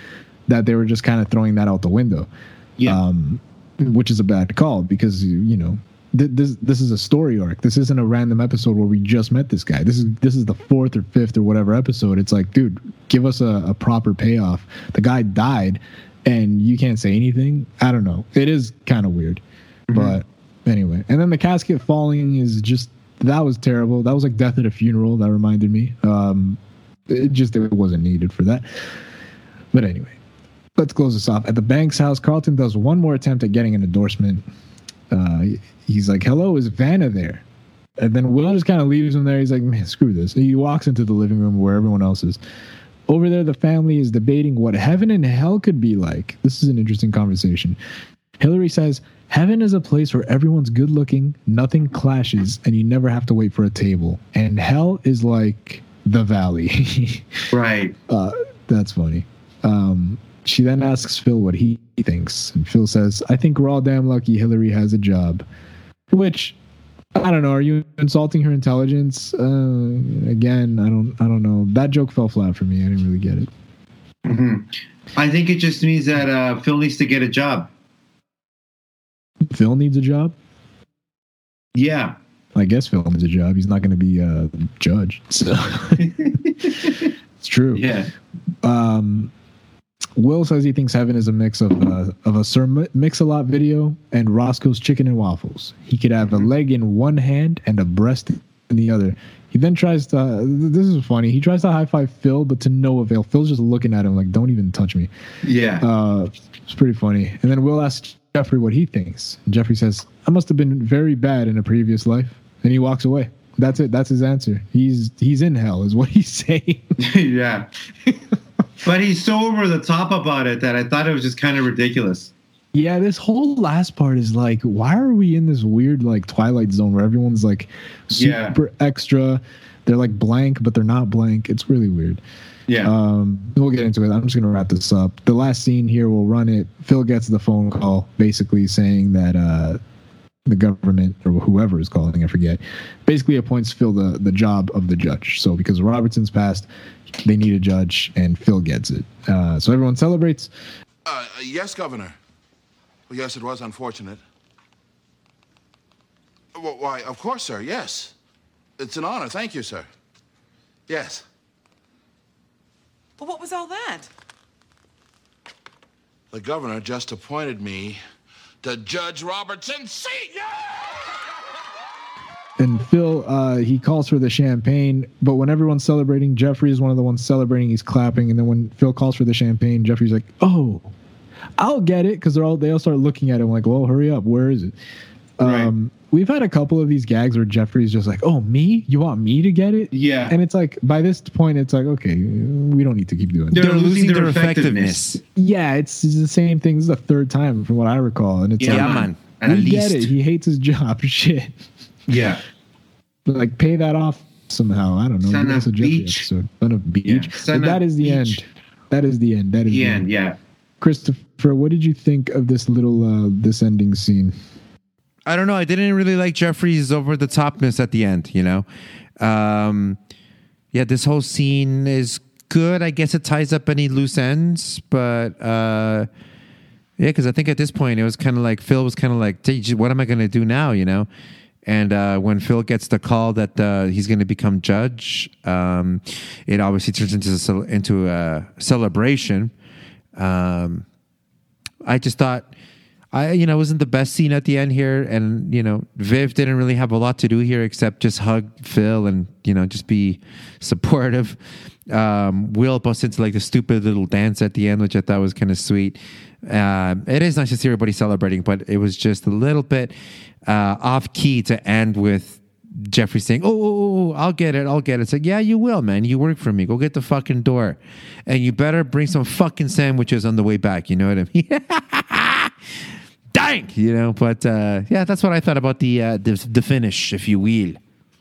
that they were just kind of throwing that out the window. Yeah. Um, which is a bad call because, you know, th- this this is a story arc. This isn't a random episode where we just met this guy. This is this is the fourth or fifth or whatever episode. It's like, dude, give us a, a proper payoff. The guy died and you can't say anything. I don't know. It is kind of weird. Mm-hmm. But anyway. And then the casket falling is just, that was terrible. That was like death at a funeral. That reminded me. Um, it just it wasn't needed for that. But anyway. Let's close this off. At the Banks house, Carlton does one more attempt at getting an endorsement. Uh, he's like, hello, is Vanna there? And then Will just kind of leaves him there. He's like, man, screw this. And he walks into the living room where everyone else is. Over there, the family is debating what heaven and hell could be like. This is an interesting conversation. Hillary says, heaven is a place where everyone's good looking, nothing clashes, and you never have to wait for a table. And hell is like the valley. Right. Uh, that's funny. Um, She then asks Phil what he thinks, and Phil says, I think we're all damn lucky Hillary has a job. Which, I don't know, are you insulting her intelligence? Uh, again, I don't I don't know. That joke fell flat for me. I didn't really get it. Mm-hmm. I think it just means that uh, Phil needs to get a job. Phil needs a job? Yeah. I guess Phil needs a job. He's not going to be a judge. So. It's true. Yeah. Um... Will says he thinks heaven is a mix of uh, of a Sir Mix-a-Lot video and Roscoe's Chicken and Waffles. He could have a leg in one hand and a breast in the other. He then tries to, uh, this is funny, he tries to high-five Phil, but to no avail. Phil's just looking at him like, don't even touch me. Yeah. Uh, it's pretty funny. And then Will asks Jeffrey what he thinks. And Jeffrey says, I must have been very bad in a previous life. And he walks away. That's it. That's his answer. He's he's in hell is what he's saying. Yeah. But he's so over the top about it that I thought it was just kind of ridiculous. Yeah, this whole last part is like, why are we in this weird like Twilight Zone where everyone's like super yeah. extra? They're like blank, but they're not blank. It's really weird. Yeah. Um, we'll get into it. I'm just going to wrap this up. The last scene here, we'll run it. Phil gets the phone call basically saying that uh, the government or whoever is calling, I forget, basically appoints Phil the, the job of the judge. So because Robertson's passed, they need a judge, and Phil gets it. Uh, so everyone celebrates. Uh, yes, Governor. Well, yes, it was unfortunate. Well, why, of course, sir, yes. It's an honor. Thank you, sir. Yes. But what was all that? The governor just appointed me to Judge Robertson's seat. And Phil, uh, he calls for the champagne, but when everyone's celebrating, Jeffrey is one of the ones celebrating. He's clapping, and then when Phil calls for the champagne, Jeffrey's like, "Oh, I'll get it," because they're all they all start looking at him like, "Well, hurry up, where is it?" Right. Um, we've had a couple of these gags where Jeffrey's just like, "Oh, me? You want me to get it?" Yeah, and it's like by this point, it's like, okay, we don't need to keep doing. They're, They're losing, losing their, their effectiveness. effectiveness. Yeah, it's, it's the same thing. This is the third time from what I recall, and it's yeah, like, man. We At get least. it. He hates his job. Shit. Yeah. Like pay that off somehow. I don't know. Son That's of a Jeffrey Beach. episode. Son of Beach. Yeah. Son But that of is the Beach. end. That is the end. That is The the, end, yeah. Christopher, what did you think of this little uh, this ending scene? I don't know. I didn't really like Jeffrey's over the topness at the end, you know? Um, yeah, this whole scene is good. I guess it ties up any loose ends, but uh, yeah, because I think at this point it was kind of like Phil was kind of like, what am I going to do now, you know? And uh, when Phil gets the call that uh, he's going to become judge, um, it obviously turns into a, cel- into a celebration. Um, I just thought, I you know, it wasn't the best scene at the end here, and you know, Viv didn't really have a lot to do here except just hug Phil and you know just be supportive. Um, Will busts into like the stupid little dance at the end, which I thought was kind of sweet. Um, it is nice to see everybody celebrating, but it was just a little bit uh, off key to end with Jeffrey saying, oh, oh, oh, I'll get it, I'll get it. It's like, yeah, you will, man. You work for me. Go get the fucking door. And you better bring some fucking sandwiches on the way back. You know what I mean? Dang! You know, but uh, yeah, that's what I thought about the, uh, the, the finish, if you will.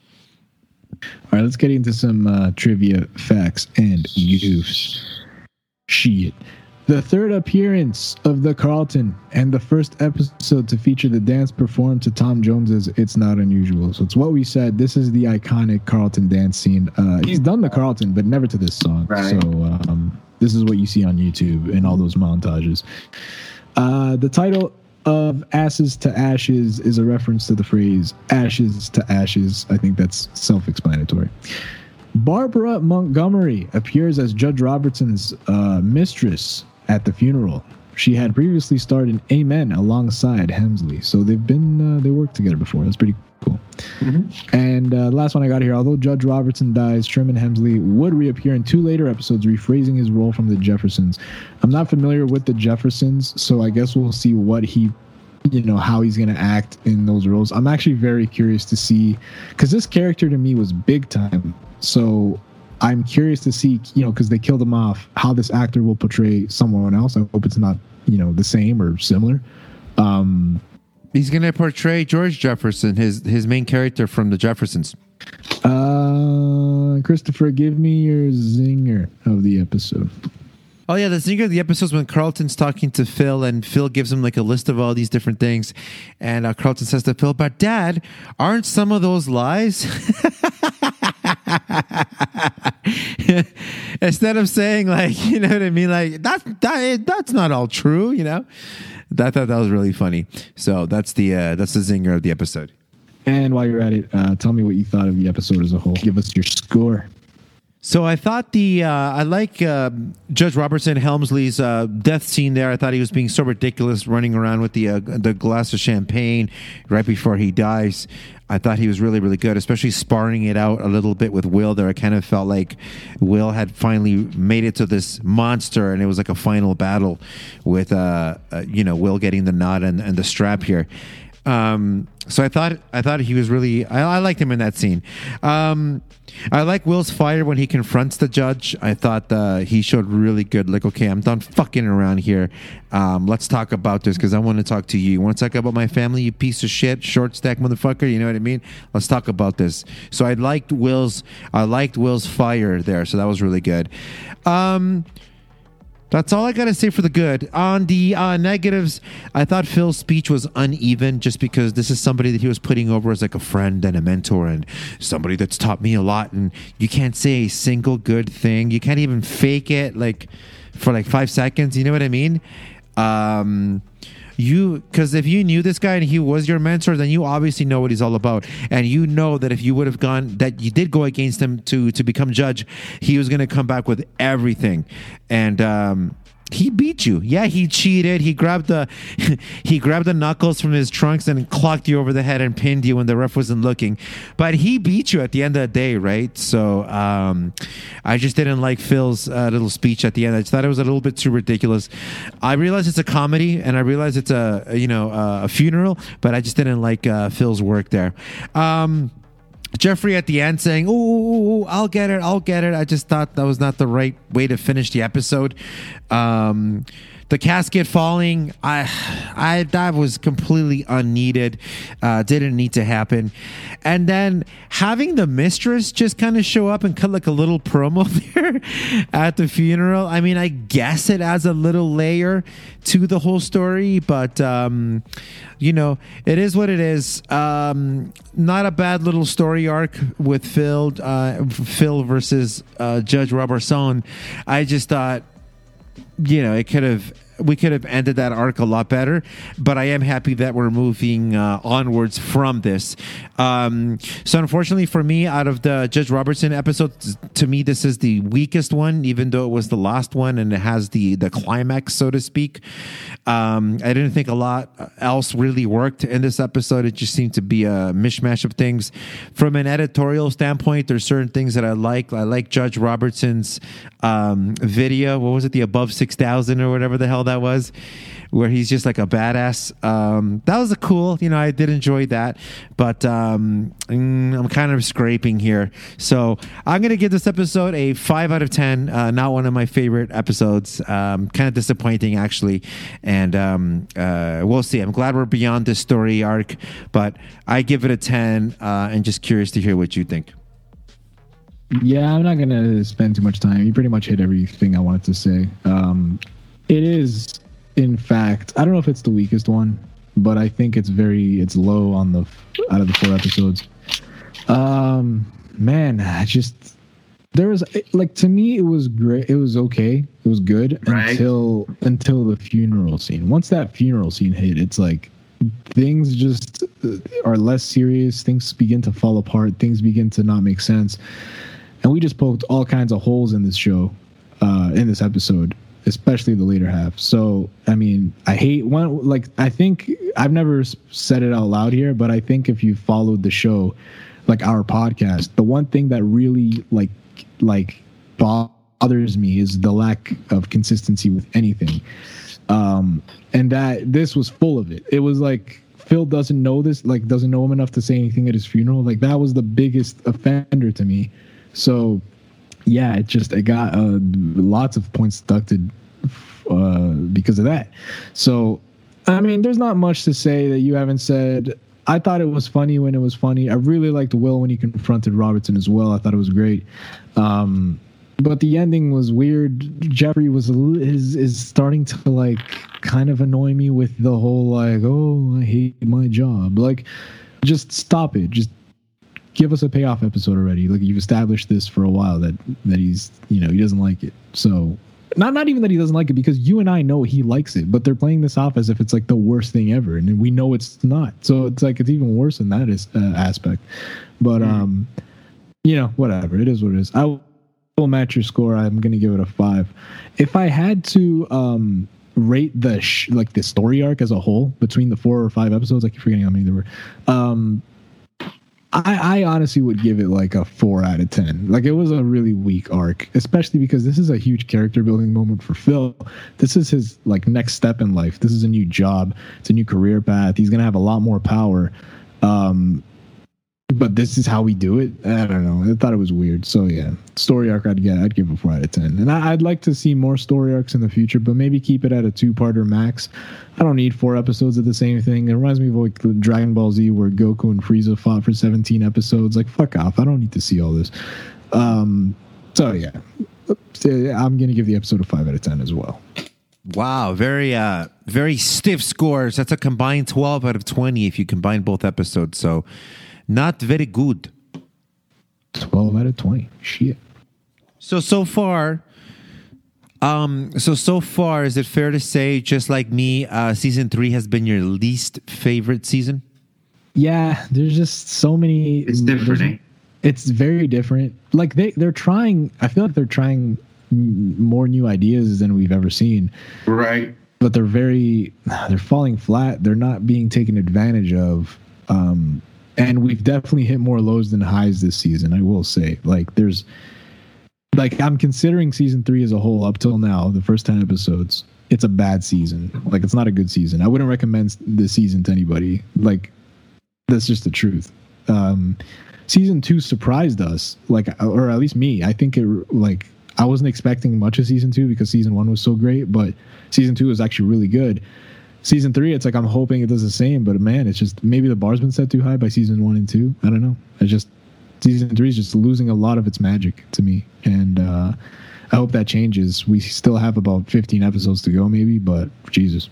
All right, let's get into some uh, trivia, facts, and goofs. Shit. The third appearance of the Carlton and the first episode to feature the dance performed to Tom Jones's It's Not Unusual. So it's what we said. This is the iconic Carlton dance scene. Uh, he's done the Carlton, but never to this song. Right. So um, this is what you see on YouTube in all those montages. Uh, the title of Asses to Ashes is a reference to the phrase ashes to ashes. I think that's self-explanatory. Barbara Montgomery appears as Judge Robertson's uh, mistress at the funeral. She had previously starred in Amen alongside Hemsley, so they've been uh, they worked together before. That's pretty cool. Mm-hmm. And uh, last one I got here. Although Judge Robertson dies, Sherman Hemsley would reappear in two later episodes, rephrasing his role from the Jeffersons. I'm not familiar with the Jeffersons, so I guess we'll see what he, you know, how he's going to act in those roles. I'm actually very curious to see, because this character to me was big time. So I'm curious to see, you know, because they killed him off, how this actor will portray someone else. I hope it's not, you know, the same or similar. Um, He's going to portray George Jefferson, his his main character from the Jeffersons. Uh, Christopher, give me your zinger of the episode. Oh, yeah, the zinger of the episode is when Carlton's talking to Phil, and Phil gives him like a list of all these different things. And uh, Carlton says to Phil, but Dad, aren't some of those lies? Instead of saying, like, you know what I mean? Like, that's, that, that's not all true, you know? I thought that was really funny. So that's the uh, that's the zinger of the episode. And while you're at it, uh, tell me what you thought of the episode as a whole. Give us your score. So I thought the uh, I like uh, Judge Robertson Helmsley's uh, death scene there. I thought he was being so ridiculous, running around with the uh, the glass of champagne right before he dies. I thought he was really, really good, especially sparring it out a little bit with Will there. I kind of felt like Will had finally made it to this monster, and it was like a final battle with, uh, uh, you know, Will getting the nod and, and the strap here. Um, so I thought I thought he was really I, I liked him in that scene. Um, I like Will's fire when he confronts the judge. I thought uh, he showed really good. Like, okay, I'm done fucking around here. Um, let's talk about this because I want to talk to you. You want to talk about my family, you piece of shit, short stack motherfucker. You know what I mean? Let's talk about this. So I liked Will's. I liked Will's fire there. So that was really good. Um, That's all I got to say for the good. On the uh, negatives, I thought Phil's speech was uneven just because this is somebody that he was putting over as like a friend and a mentor and somebody that's taught me a lot. And you can't say a single good thing. You can't even fake it like for like five seconds. You know what I mean? Um, you because if you knew this guy and he was your mentor, then you obviously know what he's all about, and you know that if you would have gone that you did go against him to to become judge, he was going to come back with everything. And um he beat you. Yeah, he cheated. He grabbed the he grabbed the knuckles from his trunks and clocked you over the head and pinned you when the ref wasn't looking. But he beat you at the end of the day, right? So um, I just didn't like Phil's uh, little speech at the end. I just thought it was a little bit too ridiculous. I realize it's a comedy and I realize it's a you know a funeral, but I just didn't like uh, Phil's work there. Um, Jeffrey at the end saying, "Oh, I'll get it, I'll get it." I just thought that was not the right way to finish the episode. Um, the casket falling, I, I that was completely unneeded. Uh, didn't need to happen. And then having the mistress just kind of show up and cut like a little promo there at the funeral. I mean, I guess it adds a little layer to the whole story, but um, you know, it is what it is. Um, not a bad little story arc with Phil, uh, Phil versus uh, Judge Robertson. I just thought, you know, it could have. We could have ended that arc a lot better, but I am happy that we're moving uh, onwards from this. Um, so unfortunately for me, out of the Judge Robertson episodes, to me, this is the weakest one, even though it was the last one and it has the, the climax, so to speak. Um, I didn't think a lot else really worked in this episode. It just seemed to be a mishmash of things. From an editorial standpoint, there's certain things that I like. I like Judge Robertson's um, video. What was it? The Above six thousand or whatever the hell that that was, where he's just like a badass. Um, that was a cool, you know, I did enjoy that, but um, I'm kind of scraping here. So I'm going to give this episode a five out of ten. Uh, not one of my favorite episodes. Um, kind of disappointing, actually. And um, uh, we'll see. I'm glad we're beyond this story arc, but I give it a ten uh, and just curious to hear what you think. Yeah, I'm not going to spend too much time. You pretty much hit everything I wanted to say. Um, It is, in fact, I don't know if it's the weakest one, but I think it's very, it's low on the, out of the four episodes. Um, man, I just, there was like to me it was great. It was okay. It was good right. until until the funeral scene. Once that funeral scene hit, it's like things just are less serious. Things begin to fall apart. Things begin to not make sense. And we just poked all kinds of holes in this show, uh, in this episode, especially the later half. So, I mean, I hate one, like, I think I've never said it out loud here, but I think if you followed the show, like our podcast, the one thing that really like, like bothers me is the lack of consistency with anything. Um, and that this was full of it. It was like, Phil doesn't know this, like doesn't know him enough to say anything at his funeral. Like that was the biggest offender to me. So, yeah, it just it got uh, lots of points deducted uh, because of that. So, I mean, there's not much to say that you haven't said. I thought it was funny when it was funny. I really liked Will when he confronted Robertson as well. I thought it was great. Um, but the ending was weird. Jeffrey was is is starting to like kind of annoy me with the whole like, oh, I hate my job. Like, just stop it. Just give us a payoff episode already. Like you've established this for a while that that he's, you know, he doesn't like it. So not not even that he doesn't like it, because you and I know he likes it, but they're playing this off as if it's like the worst thing ever, and we know it's not. So it's like it's even worse in that is, uh, aspect. But um, you know, whatever. It is what it is. I will match your score. I'm gonna give it a five. If I had to um rate the sh- like the story arc as a whole between the four or five episodes, I keep forgetting how many there were. Um. I, I honestly would give it like a four out of ten. Like it was a really weak arc, especially because this is a huge character building moment for Phil. This is his like next step in life. This is a new job. It's a new career path. He's gonna have a lot more power. Um, but this is how we do it. I don't know. I thought it was weird. So yeah, story arc I'd get. I'd give it a four out of ten. And I, I'd like to see more story arcs in the future, but maybe keep it at a two-parter max. I don't need four episodes of the same thing. It reminds me of like the Dragon Ball Z where Goku and Frieza fought for seventeen episodes. Like fuck off. I don't need to see all this. Um, so yeah, I'm gonna give the episode a five out of ten as well. Wow, very uh very stiff scores. That's a combined twelve out of twenty if you combine both episodes. So not very good. twelve out of twenty. Shit. So so far um so so far is it fair to say, just like me, uh season three has been your least favorite season? Yeah, there's just so many. It's different. Eh? It's very different. Like they they're trying. I feel like they're trying more new ideas than we've ever seen. Right. But they're very they're falling flat. They're not being taken advantage of. Um, and we've definitely hit more lows than highs this season. I will say, like there's, like I'm considering season three as a whole up till now, the first ten episodes. It's a bad season. Like it's not a good season. I wouldn't recommend this season to anybody. Like that's just the truth. Um, season two surprised us, like, or at least me. I think it like I wasn't expecting much of season two because season one was so great, but season two was actually really good. Season three, it's like I'm hoping it does the same, but man, it's just maybe the bar's been set too high by season one and two. I don't know. It's just season three is just losing a lot of its magic to me, and uh, I hope that changes. We still have about fifteen episodes to go, maybe, but Jesus.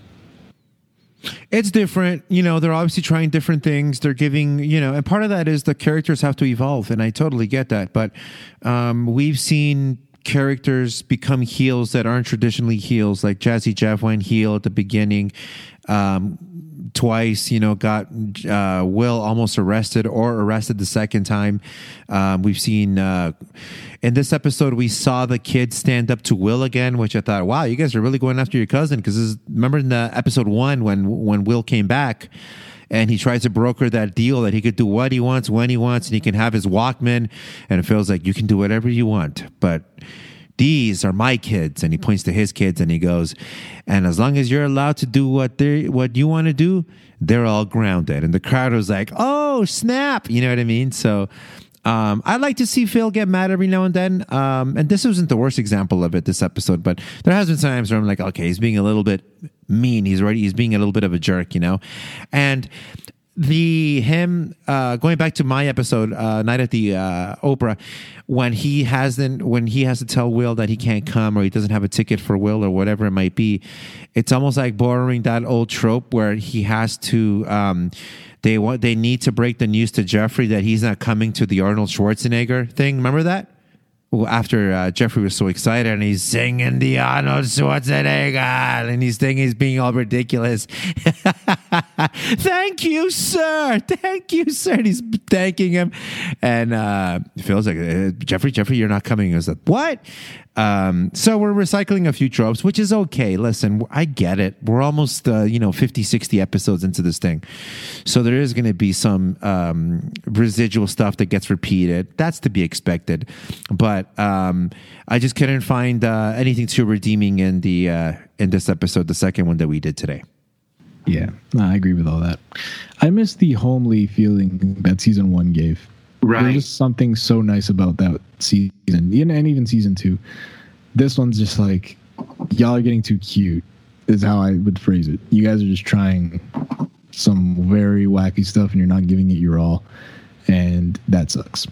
It's different. You know, they're obviously trying different things. They're giving, you know, and part of that is the characters have to evolve, and I totally get that. But um, we've seen characters become heels that aren't traditionally heels, like Jazzy Jeff went heel at the beginning um, twice, you know, got uh, Will almost arrested or arrested the second time. Um, we've seen uh, in this episode, we saw the kid stand up to Will again, which I thought, wow, you guys are really going after your cousin. Because remember in the episode one when when Will came back and he tries to broker that deal that he could do what he wants, when he wants, and he can have his Walkman, and it feels like you can do whatever you want, but these are my kids. And he points to his kids and he goes, and as long as you're allowed to do what they what you want to do, they're all grounded. And the crowd was like, oh, snap. You know what I mean? So um, I like to see Phil get mad every now and then. Um, and this wasn't the worst example of it this episode, but there has been times where I'm like, okay, he's being a little bit mean. He's already, he's being a little bit of a jerk, you know? And the him uh, going back to my episode, uh, Night at the uh, Opera, when he hasn't, when he has to tell Will that he can't come or he doesn't have a ticket for Will or whatever it might be, it's almost like borrowing that old trope where he has to. Um, they want they need to break the news to Jeffrey that he's not coming to the Arnold Schwarzenegger thing. Remember that? well, after uh, Jeffrey was so excited and he's singing the Arnold Schwarzenegger and he's thinking he's being all ridiculous. Thank you, sir. Thank you, sir. And he's thanking him. And uh, Phil's like, uh, Jeffrey, Jeffrey, you're not coming. I was like, what? Um, so we're recycling a few tropes, which is okay. Listen, I get it. We're almost, uh, you know, fifty, sixty episodes into this thing. So there is going to be some um, residual stuff that gets repeated. That's to be expected. But um, I just couldn't find uh, anything too redeeming in the uh, in this episode, the second one that we did today. Yeah, no, I agree with all that. I miss the homely feeling that season one gave. Right. There's just something so nice about that season, and even season two. This one's just like, y'all are getting too cute, is how I would phrase it. You guys are just trying some very wacky stuff, and you're not giving it your all, and that sucks.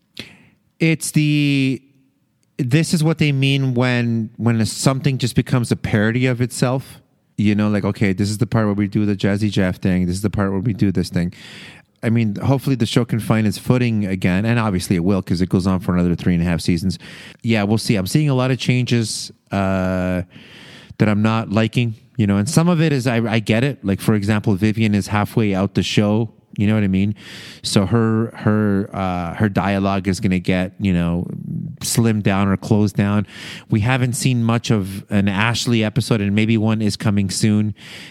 It's the... This is what they mean when when something just becomes a parody of itself. You know, like, okay, this is the part where we do the Jazzy Jeff thing. This is the part where we do this thing. I mean, hopefully the show can find its footing again. And obviously it will, because it goes on for another three and a half seasons. Yeah, we'll see. I'm seeing a lot of changes uh, that I'm not liking, you know, and some of it is, I, I get it. Like, for example, Vivian is halfway out the show. You know what I mean? So her her uh, her dialogue is going to get, you know, slimmed down or closed down. We haven't seen much of an Ashley episode, and maybe one is coming soon.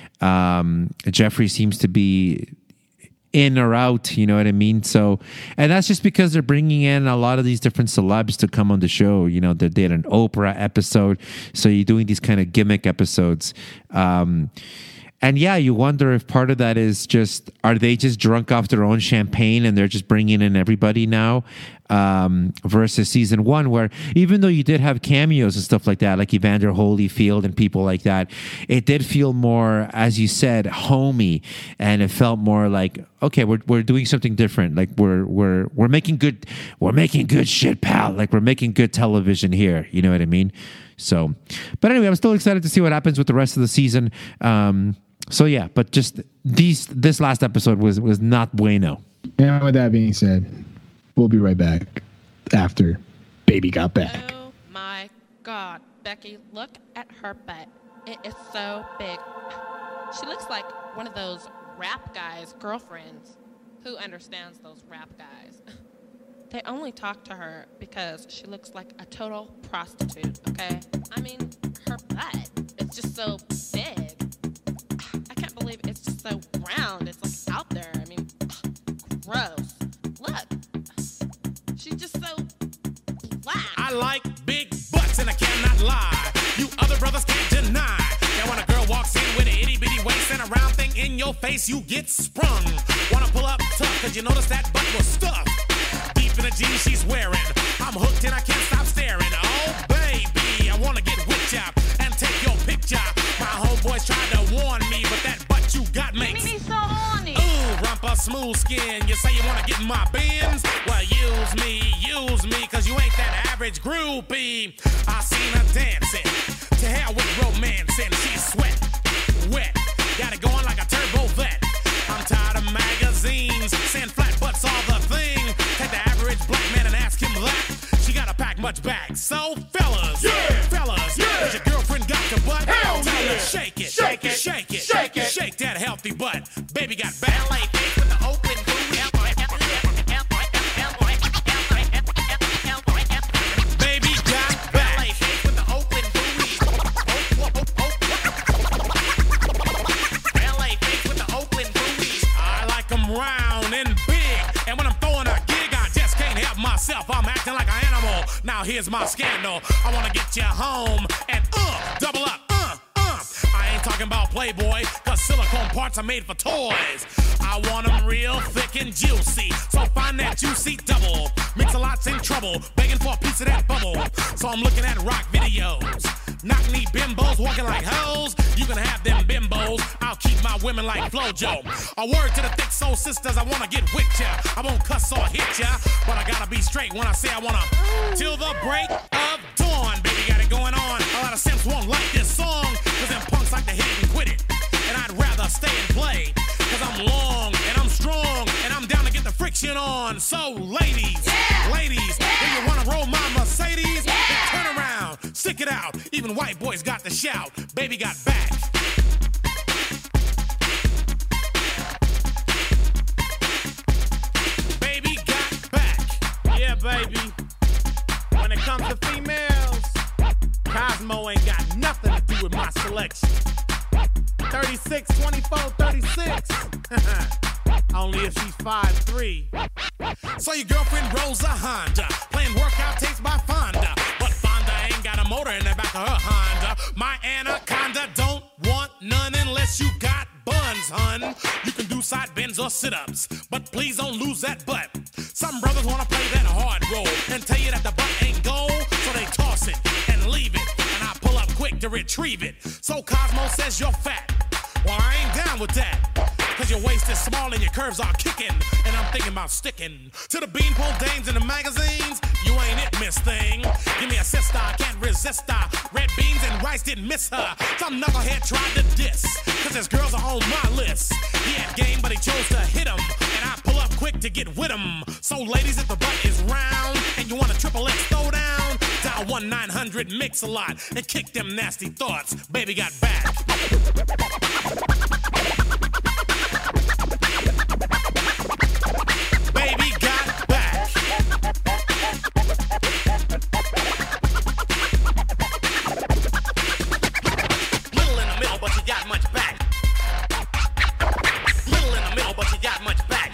Um, Jeffrey seems to be in or out, you know what I mean? So, and that's just because they're bringing in a lot of these different celebs to come on the show. You know, they did an Oprah episode, so you're doing these kind of gimmick episodes. Um, And yeah, you wonder if part of that is just, are they just drunk off their own champagne and they're just bringing in everybody now? Um, versus season one, where even though you did have cameos and stuff like that, like Evander Holyfield and people like that, it did feel more, as you said, homey, and it felt more like, okay, we're we're doing something different. Like we're we're we're making good we're making good shit, pal. Like we're making good television here. You know what I mean? So, but anyway, I'm still excited to see what happens with the rest of the season. Um, So yeah, but just these this last episode was was not bueno. And with that being said, we'll be right back after Baby Got Back. Oh my God, Becky, look at her butt. It is so big. She looks like one of those rap guys' girlfriends. Who understands those rap guys? They only talk to her because she looks like a total prostitute, okay? I mean, her butt is just so big. I can't believe it's just so round. It's like out there. I mean, gross. Look. She's just so black. I like big butts and I cannot lie. You other brothers can't deny. Now when a girl walks in with an itty bitty waist and a round thing in your face, you get sprung. Wanna pull up tough cause you notice that butt was stuffed deep in the jeans she's wearing. I'm hooked and I can't stop staring. Oh baby, I wanna get with ya and take your picture. My homeboys tried to warn me, but that butt you got makes me so horny. Ooh, rumpa smooth skin. You say you wanna get in my bins? Well, use me, use me, cause you ain't that average groupie. I seen her dancing. To hell with romancing. She's sweat, wet. Got it going like a turbo vet. I'm tired of magazines saying flat butts all the thing. Take the average black man and ask him that. She gotta pack much back. So fellas, yeah, fellas, yeah. Has your girlfriend got your butt? Hell Tell yeah. her shake it, shake it, shake it, shake it, shake that healthy butt. Baby got back. L A face with the open booty. Baby got back. L A face with the open booty. L A face with the open booty. I like them round and big, and when I'm throwing a gig, I just can't help myself. I'm acting like an animal. Now here's my scandal. I wanna get you home and uh, double up, uh, uh. I ain't talking about Playboy, cause silicone parts are made for toys. I want them real thick and juicy, so find that juicy double. Mix a lot's in trouble, begging for a piece of that bubble. So I'm looking at rock videos. Knock-knee bimbos walking like hoes. You can have them bimbos. I'll keep my women like Flojo. A word to the thick soul sisters, I wanna get with ya. I won't cuss or hit ya, but I gotta be straight when I say I wanna. Till the break of dawn, baby, got it going on. A lot of simps won't like this song, cause them punks like to hit it and quit it. And I'd rather stay and play, cause I'm long and I'm strong and I'm down to get the friction on. So ladies, yeah. ladies, yeah. do you wanna roll my Mercedes? Stick it out. Even white boys got the shout. Baby got back. Baby got back. Yeah, baby. When it comes to females, Cosmo ain't got nothing to do with my selection. thirty-six, twenty-four, thirty-six. Only if she's five three. So your girlfriend rolls a Honda, playing workout tapes by Fonda. But Fonda ain't got a motor in the back of her Honda. My Anaconda don't want none unless you got buns, hun. You can do side bends or sit-ups, but please don't lose that butt. Some brothers wanna play that hard role and tell you that the butt ain't gold, so they toss it and leave it, and I pull up quick to retrieve it. So Cosmo says you're fat. Well, I ain't down with that, cause your waist is small and your curves are kicking, and I'm thinking about sticking to the beanpole dames in the magazines. You ain't it, miss thing. Give me a sister, I can't resist her. Red beans and rice didn't miss her. Some knucklehead tried to diss, cause his girls are on my list. He had game, but he chose to hit him, and I pull up quick to get with him. So ladies, if the butt is round and you want a triple X throw down, dial one nine hundred mix a lot and kick them nasty thoughts. Baby got back. Baby got back. Little in the middle, but you got much back. Little in the middle, but you got much back.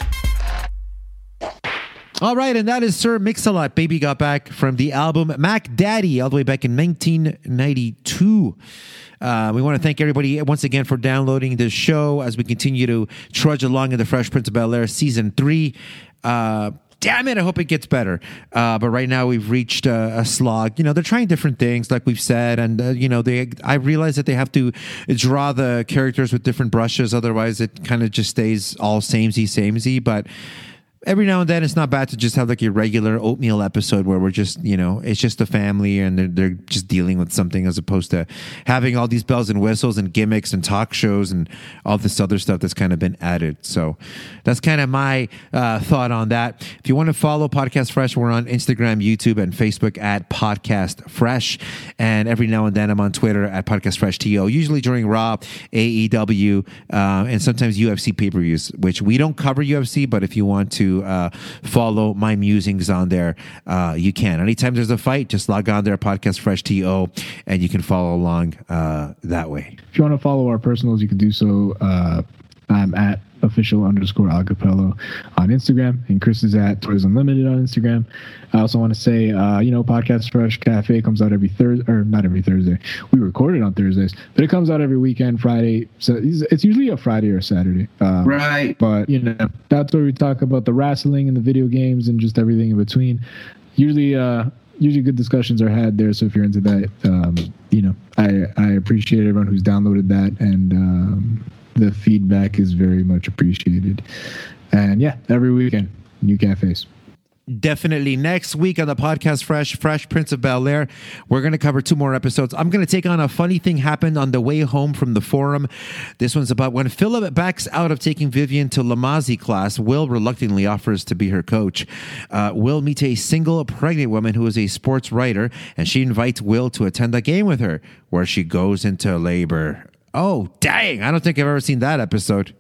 All right, and that is Sir Mix-a-Lot, Baby Got Back, from the album Mac Daddy, all the way back in nineteen ninety-two. Uh, we want to thank everybody once again for downloading this show as we continue to trudge along in the Fresh Prince of Bel-Air Season three. Uh, damn it, I hope it gets better. Uh, but right now we've reached a, a slog. You know, they're trying different things, like we've said, and, uh, you know, they. I realize that they have to draw the characters with different brushes, otherwise it kind of just stays all samey, samey, but every now and then it's not bad to just have like a regular oatmeal episode where we're just, you know, it's just a family and they're, they're just dealing with something, as opposed to having all these bells and whistles and gimmicks and talk shows and all this other stuff that's kind of been added. So that's kind of my uh, thought on that. If you want to follow Podcast Fresh, we're on Instagram, YouTube, and Facebook at Podcast Fresh. And every now and then I'm on Twitter at Podcast Fresh T O, usually during Raw, A E W, uh, and sometimes U F C pay-per-views, which we don't cover U F C, but if you want to Uh, follow my musings on there, uh, you can. Anytime there's a fight, just log on there, Podcast Fresh T O, and you can follow along uh, that way. If you want to follow our personals, you can do so. Uh, I'm at official underscore acapello on Instagram, and Chris is at Toys Unlimited on Instagram. I also want to say, uh, you know, Podcast Fresh Cafe comes out every Thursday, or not every Thursday. We record it on Thursdays, but it comes out every weekend, Friday. So it's usually a Friday or a Saturday. Um, right. But, you know, that's where we talk about the wrestling and the video games and just everything in between. Usually, uh, usually good discussions are had there. So if you're into that, um, you know, I, I appreciate everyone who's downloaded that, and um, the feedback is very much appreciated. And yeah, every weekend, new cafes. Definitely. Next week on the Podcast Fresh, Fresh Prince of Bel-Air, we're going to cover two more episodes. I'm going to take on a funny thing happened on the way home from the forum. This one's about when Philip backs out of taking Vivian to Lamazi class, Will reluctantly offers to be her coach. Uh, Will meets a single pregnant woman who is a sports writer, and she invites Will to attend a game with her, where she goes into labor. Oh, dang. I don't think I've ever seen that episode.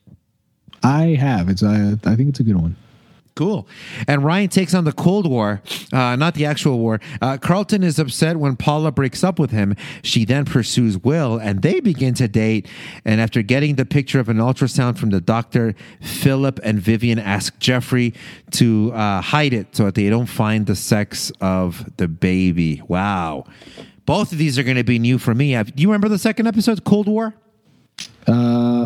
I have. It's. Uh, I think it's a good one. Cool. And Ryan takes on the Cold War, uh, not the actual war. Uh, Carlton is upset when Paula breaks up with him. She then pursues Will, and they begin to date. And after getting the picture of an ultrasound from the doctor, Philip and Vivian ask Jeffrey to uh, hide it so that they don't find the sex of the baby. Wow. Both of these are going to be new for me. Do you remember the second episode, Cold War? Uh...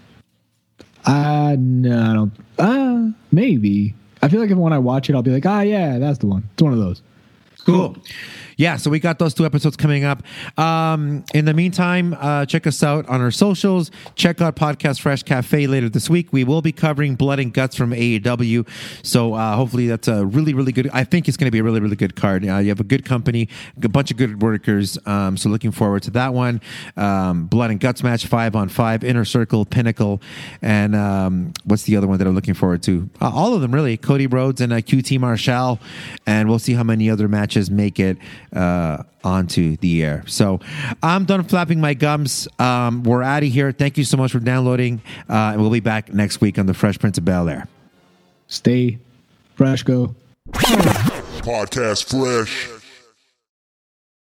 Uh, no, I don't. Uh, maybe. I feel like if when I watch it, I'll be like, ah, yeah, that's the one. It's one of those. Cool. Yeah, so we got those two episodes coming up. Um, in the meantime, uh, check us out on our socials. Check out Podcast Fresh Cafe later this week. We will be covering Blood and Guts from A E W. So uh, hopefully that's a really, really good. I think it's going to be a really, really good card. Uh, you have a good company, a bunch of good workers. Um, so looking forward to that one. Um, Blood and Guts match, five on five, Inner Circle, Pinnacle. And um, what's the other one that I'm looking forward to? Uh, all of them, really. Cody Rhodes and uh, Q T Marshall. And we'll see how many other matches make it. uh, onto the air. So I'm done flapping my gums. Um, we're out of here. Thank you so much for downloading. Uh, and we'll be back next week on the Fresh Prince of Bel-Air. Stay fresh, go. Podcast fresh.